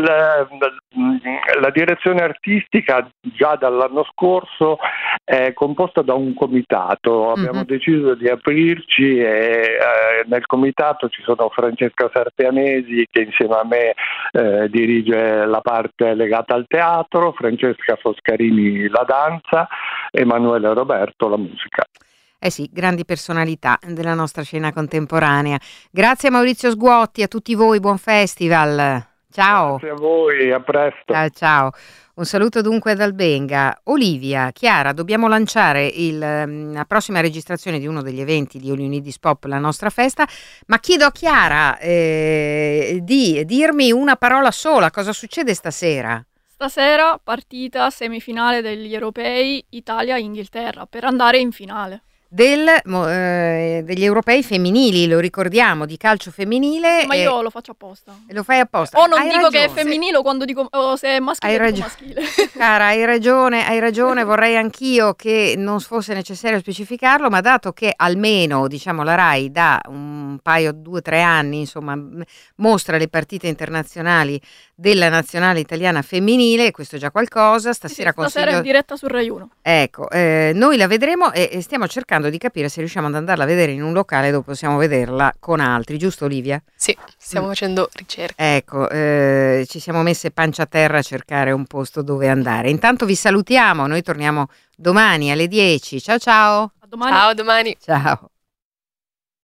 Speaker 11: la direzione artistica già dall'anno scorso è composta da un comitato, abbiamo mm-hmm. deciso di aprirci e eh, nel comitato ci sono Francesca Sarpianesi che insieme a me eh, dirige la parte legata al teatro, Francesca Foscarini la danza, Emanuele Roberto la musica.
Speaker 1: Eh sì, grandi personalità della nostra scena contemporanea. Grazie a Maurizio Sguotti, a tutti voi, buon festival. Ciao.
Speaker 11: Grazie a voi, a presto.
Speaker 1: Ciao, ciao. Un saluto dunque ad Albenga. Olivia, Chiara, dobbiamo lanciare il, la prossima registrazione di uno degli eventi di All You Need Is Pop, la nostra festa, ma chiedo a Chiara eh, di dirmi una parola sola, cosa succede stasera?
Speaker 2: Stasera partita semifinale degli europei Italia-Inghilterra per andare in finale.
Speaker 1: del, eh, degli europei femminili, lo ricordiamo, di calcio femminile.
Speaker 2: Ma io lo faccio apposta.
Speaker 1: Lo fai apposta.
Speaker 2: O non
Speaker 1: hai
Speaker 2: dico
Speaker 1: ragione.
Speaker 2: che è femminile o quando dico o se è maschile,
Speaker 1: hai
Speaker 2: dico
Speaker 1: ragio-
Speaker 2: maschile.
Speaker 1: Cara, hai ragione, hai ragione, vorrei anch'io che non fosse necessario specificarlo, ma dato che almeno, diciamo, la RAI da un paio, due o tre anni, insomma, mostra le partite internazionali della nazionale italiana femminile, questo è già qualcosa. Stasera,
Speaker 2: sì, sì, stasera
Speaker 1: consiglio...
Speaker 2: in diretta su Rai uno.
Speaker 1: Ecco, eh, noi la vedremo e, e stiamo cercando di capire se riusciamo ad andarla a vedere in un locale dove possiamo vederla con altri, giusto Olivia?
Speaker 3: Sì, stiamo mm. facendo ricerche.
Speaker 1: Ecco, eh, ci siamo messe pancia a terra a cercare un posto dove andare. Intanto vi salutiamo, noi torniamo domani alle dieci. Ciao ciao.
Speaker 2: A domani.
Speaker 3: Ciao, domani.
Speaker 1: Ciao.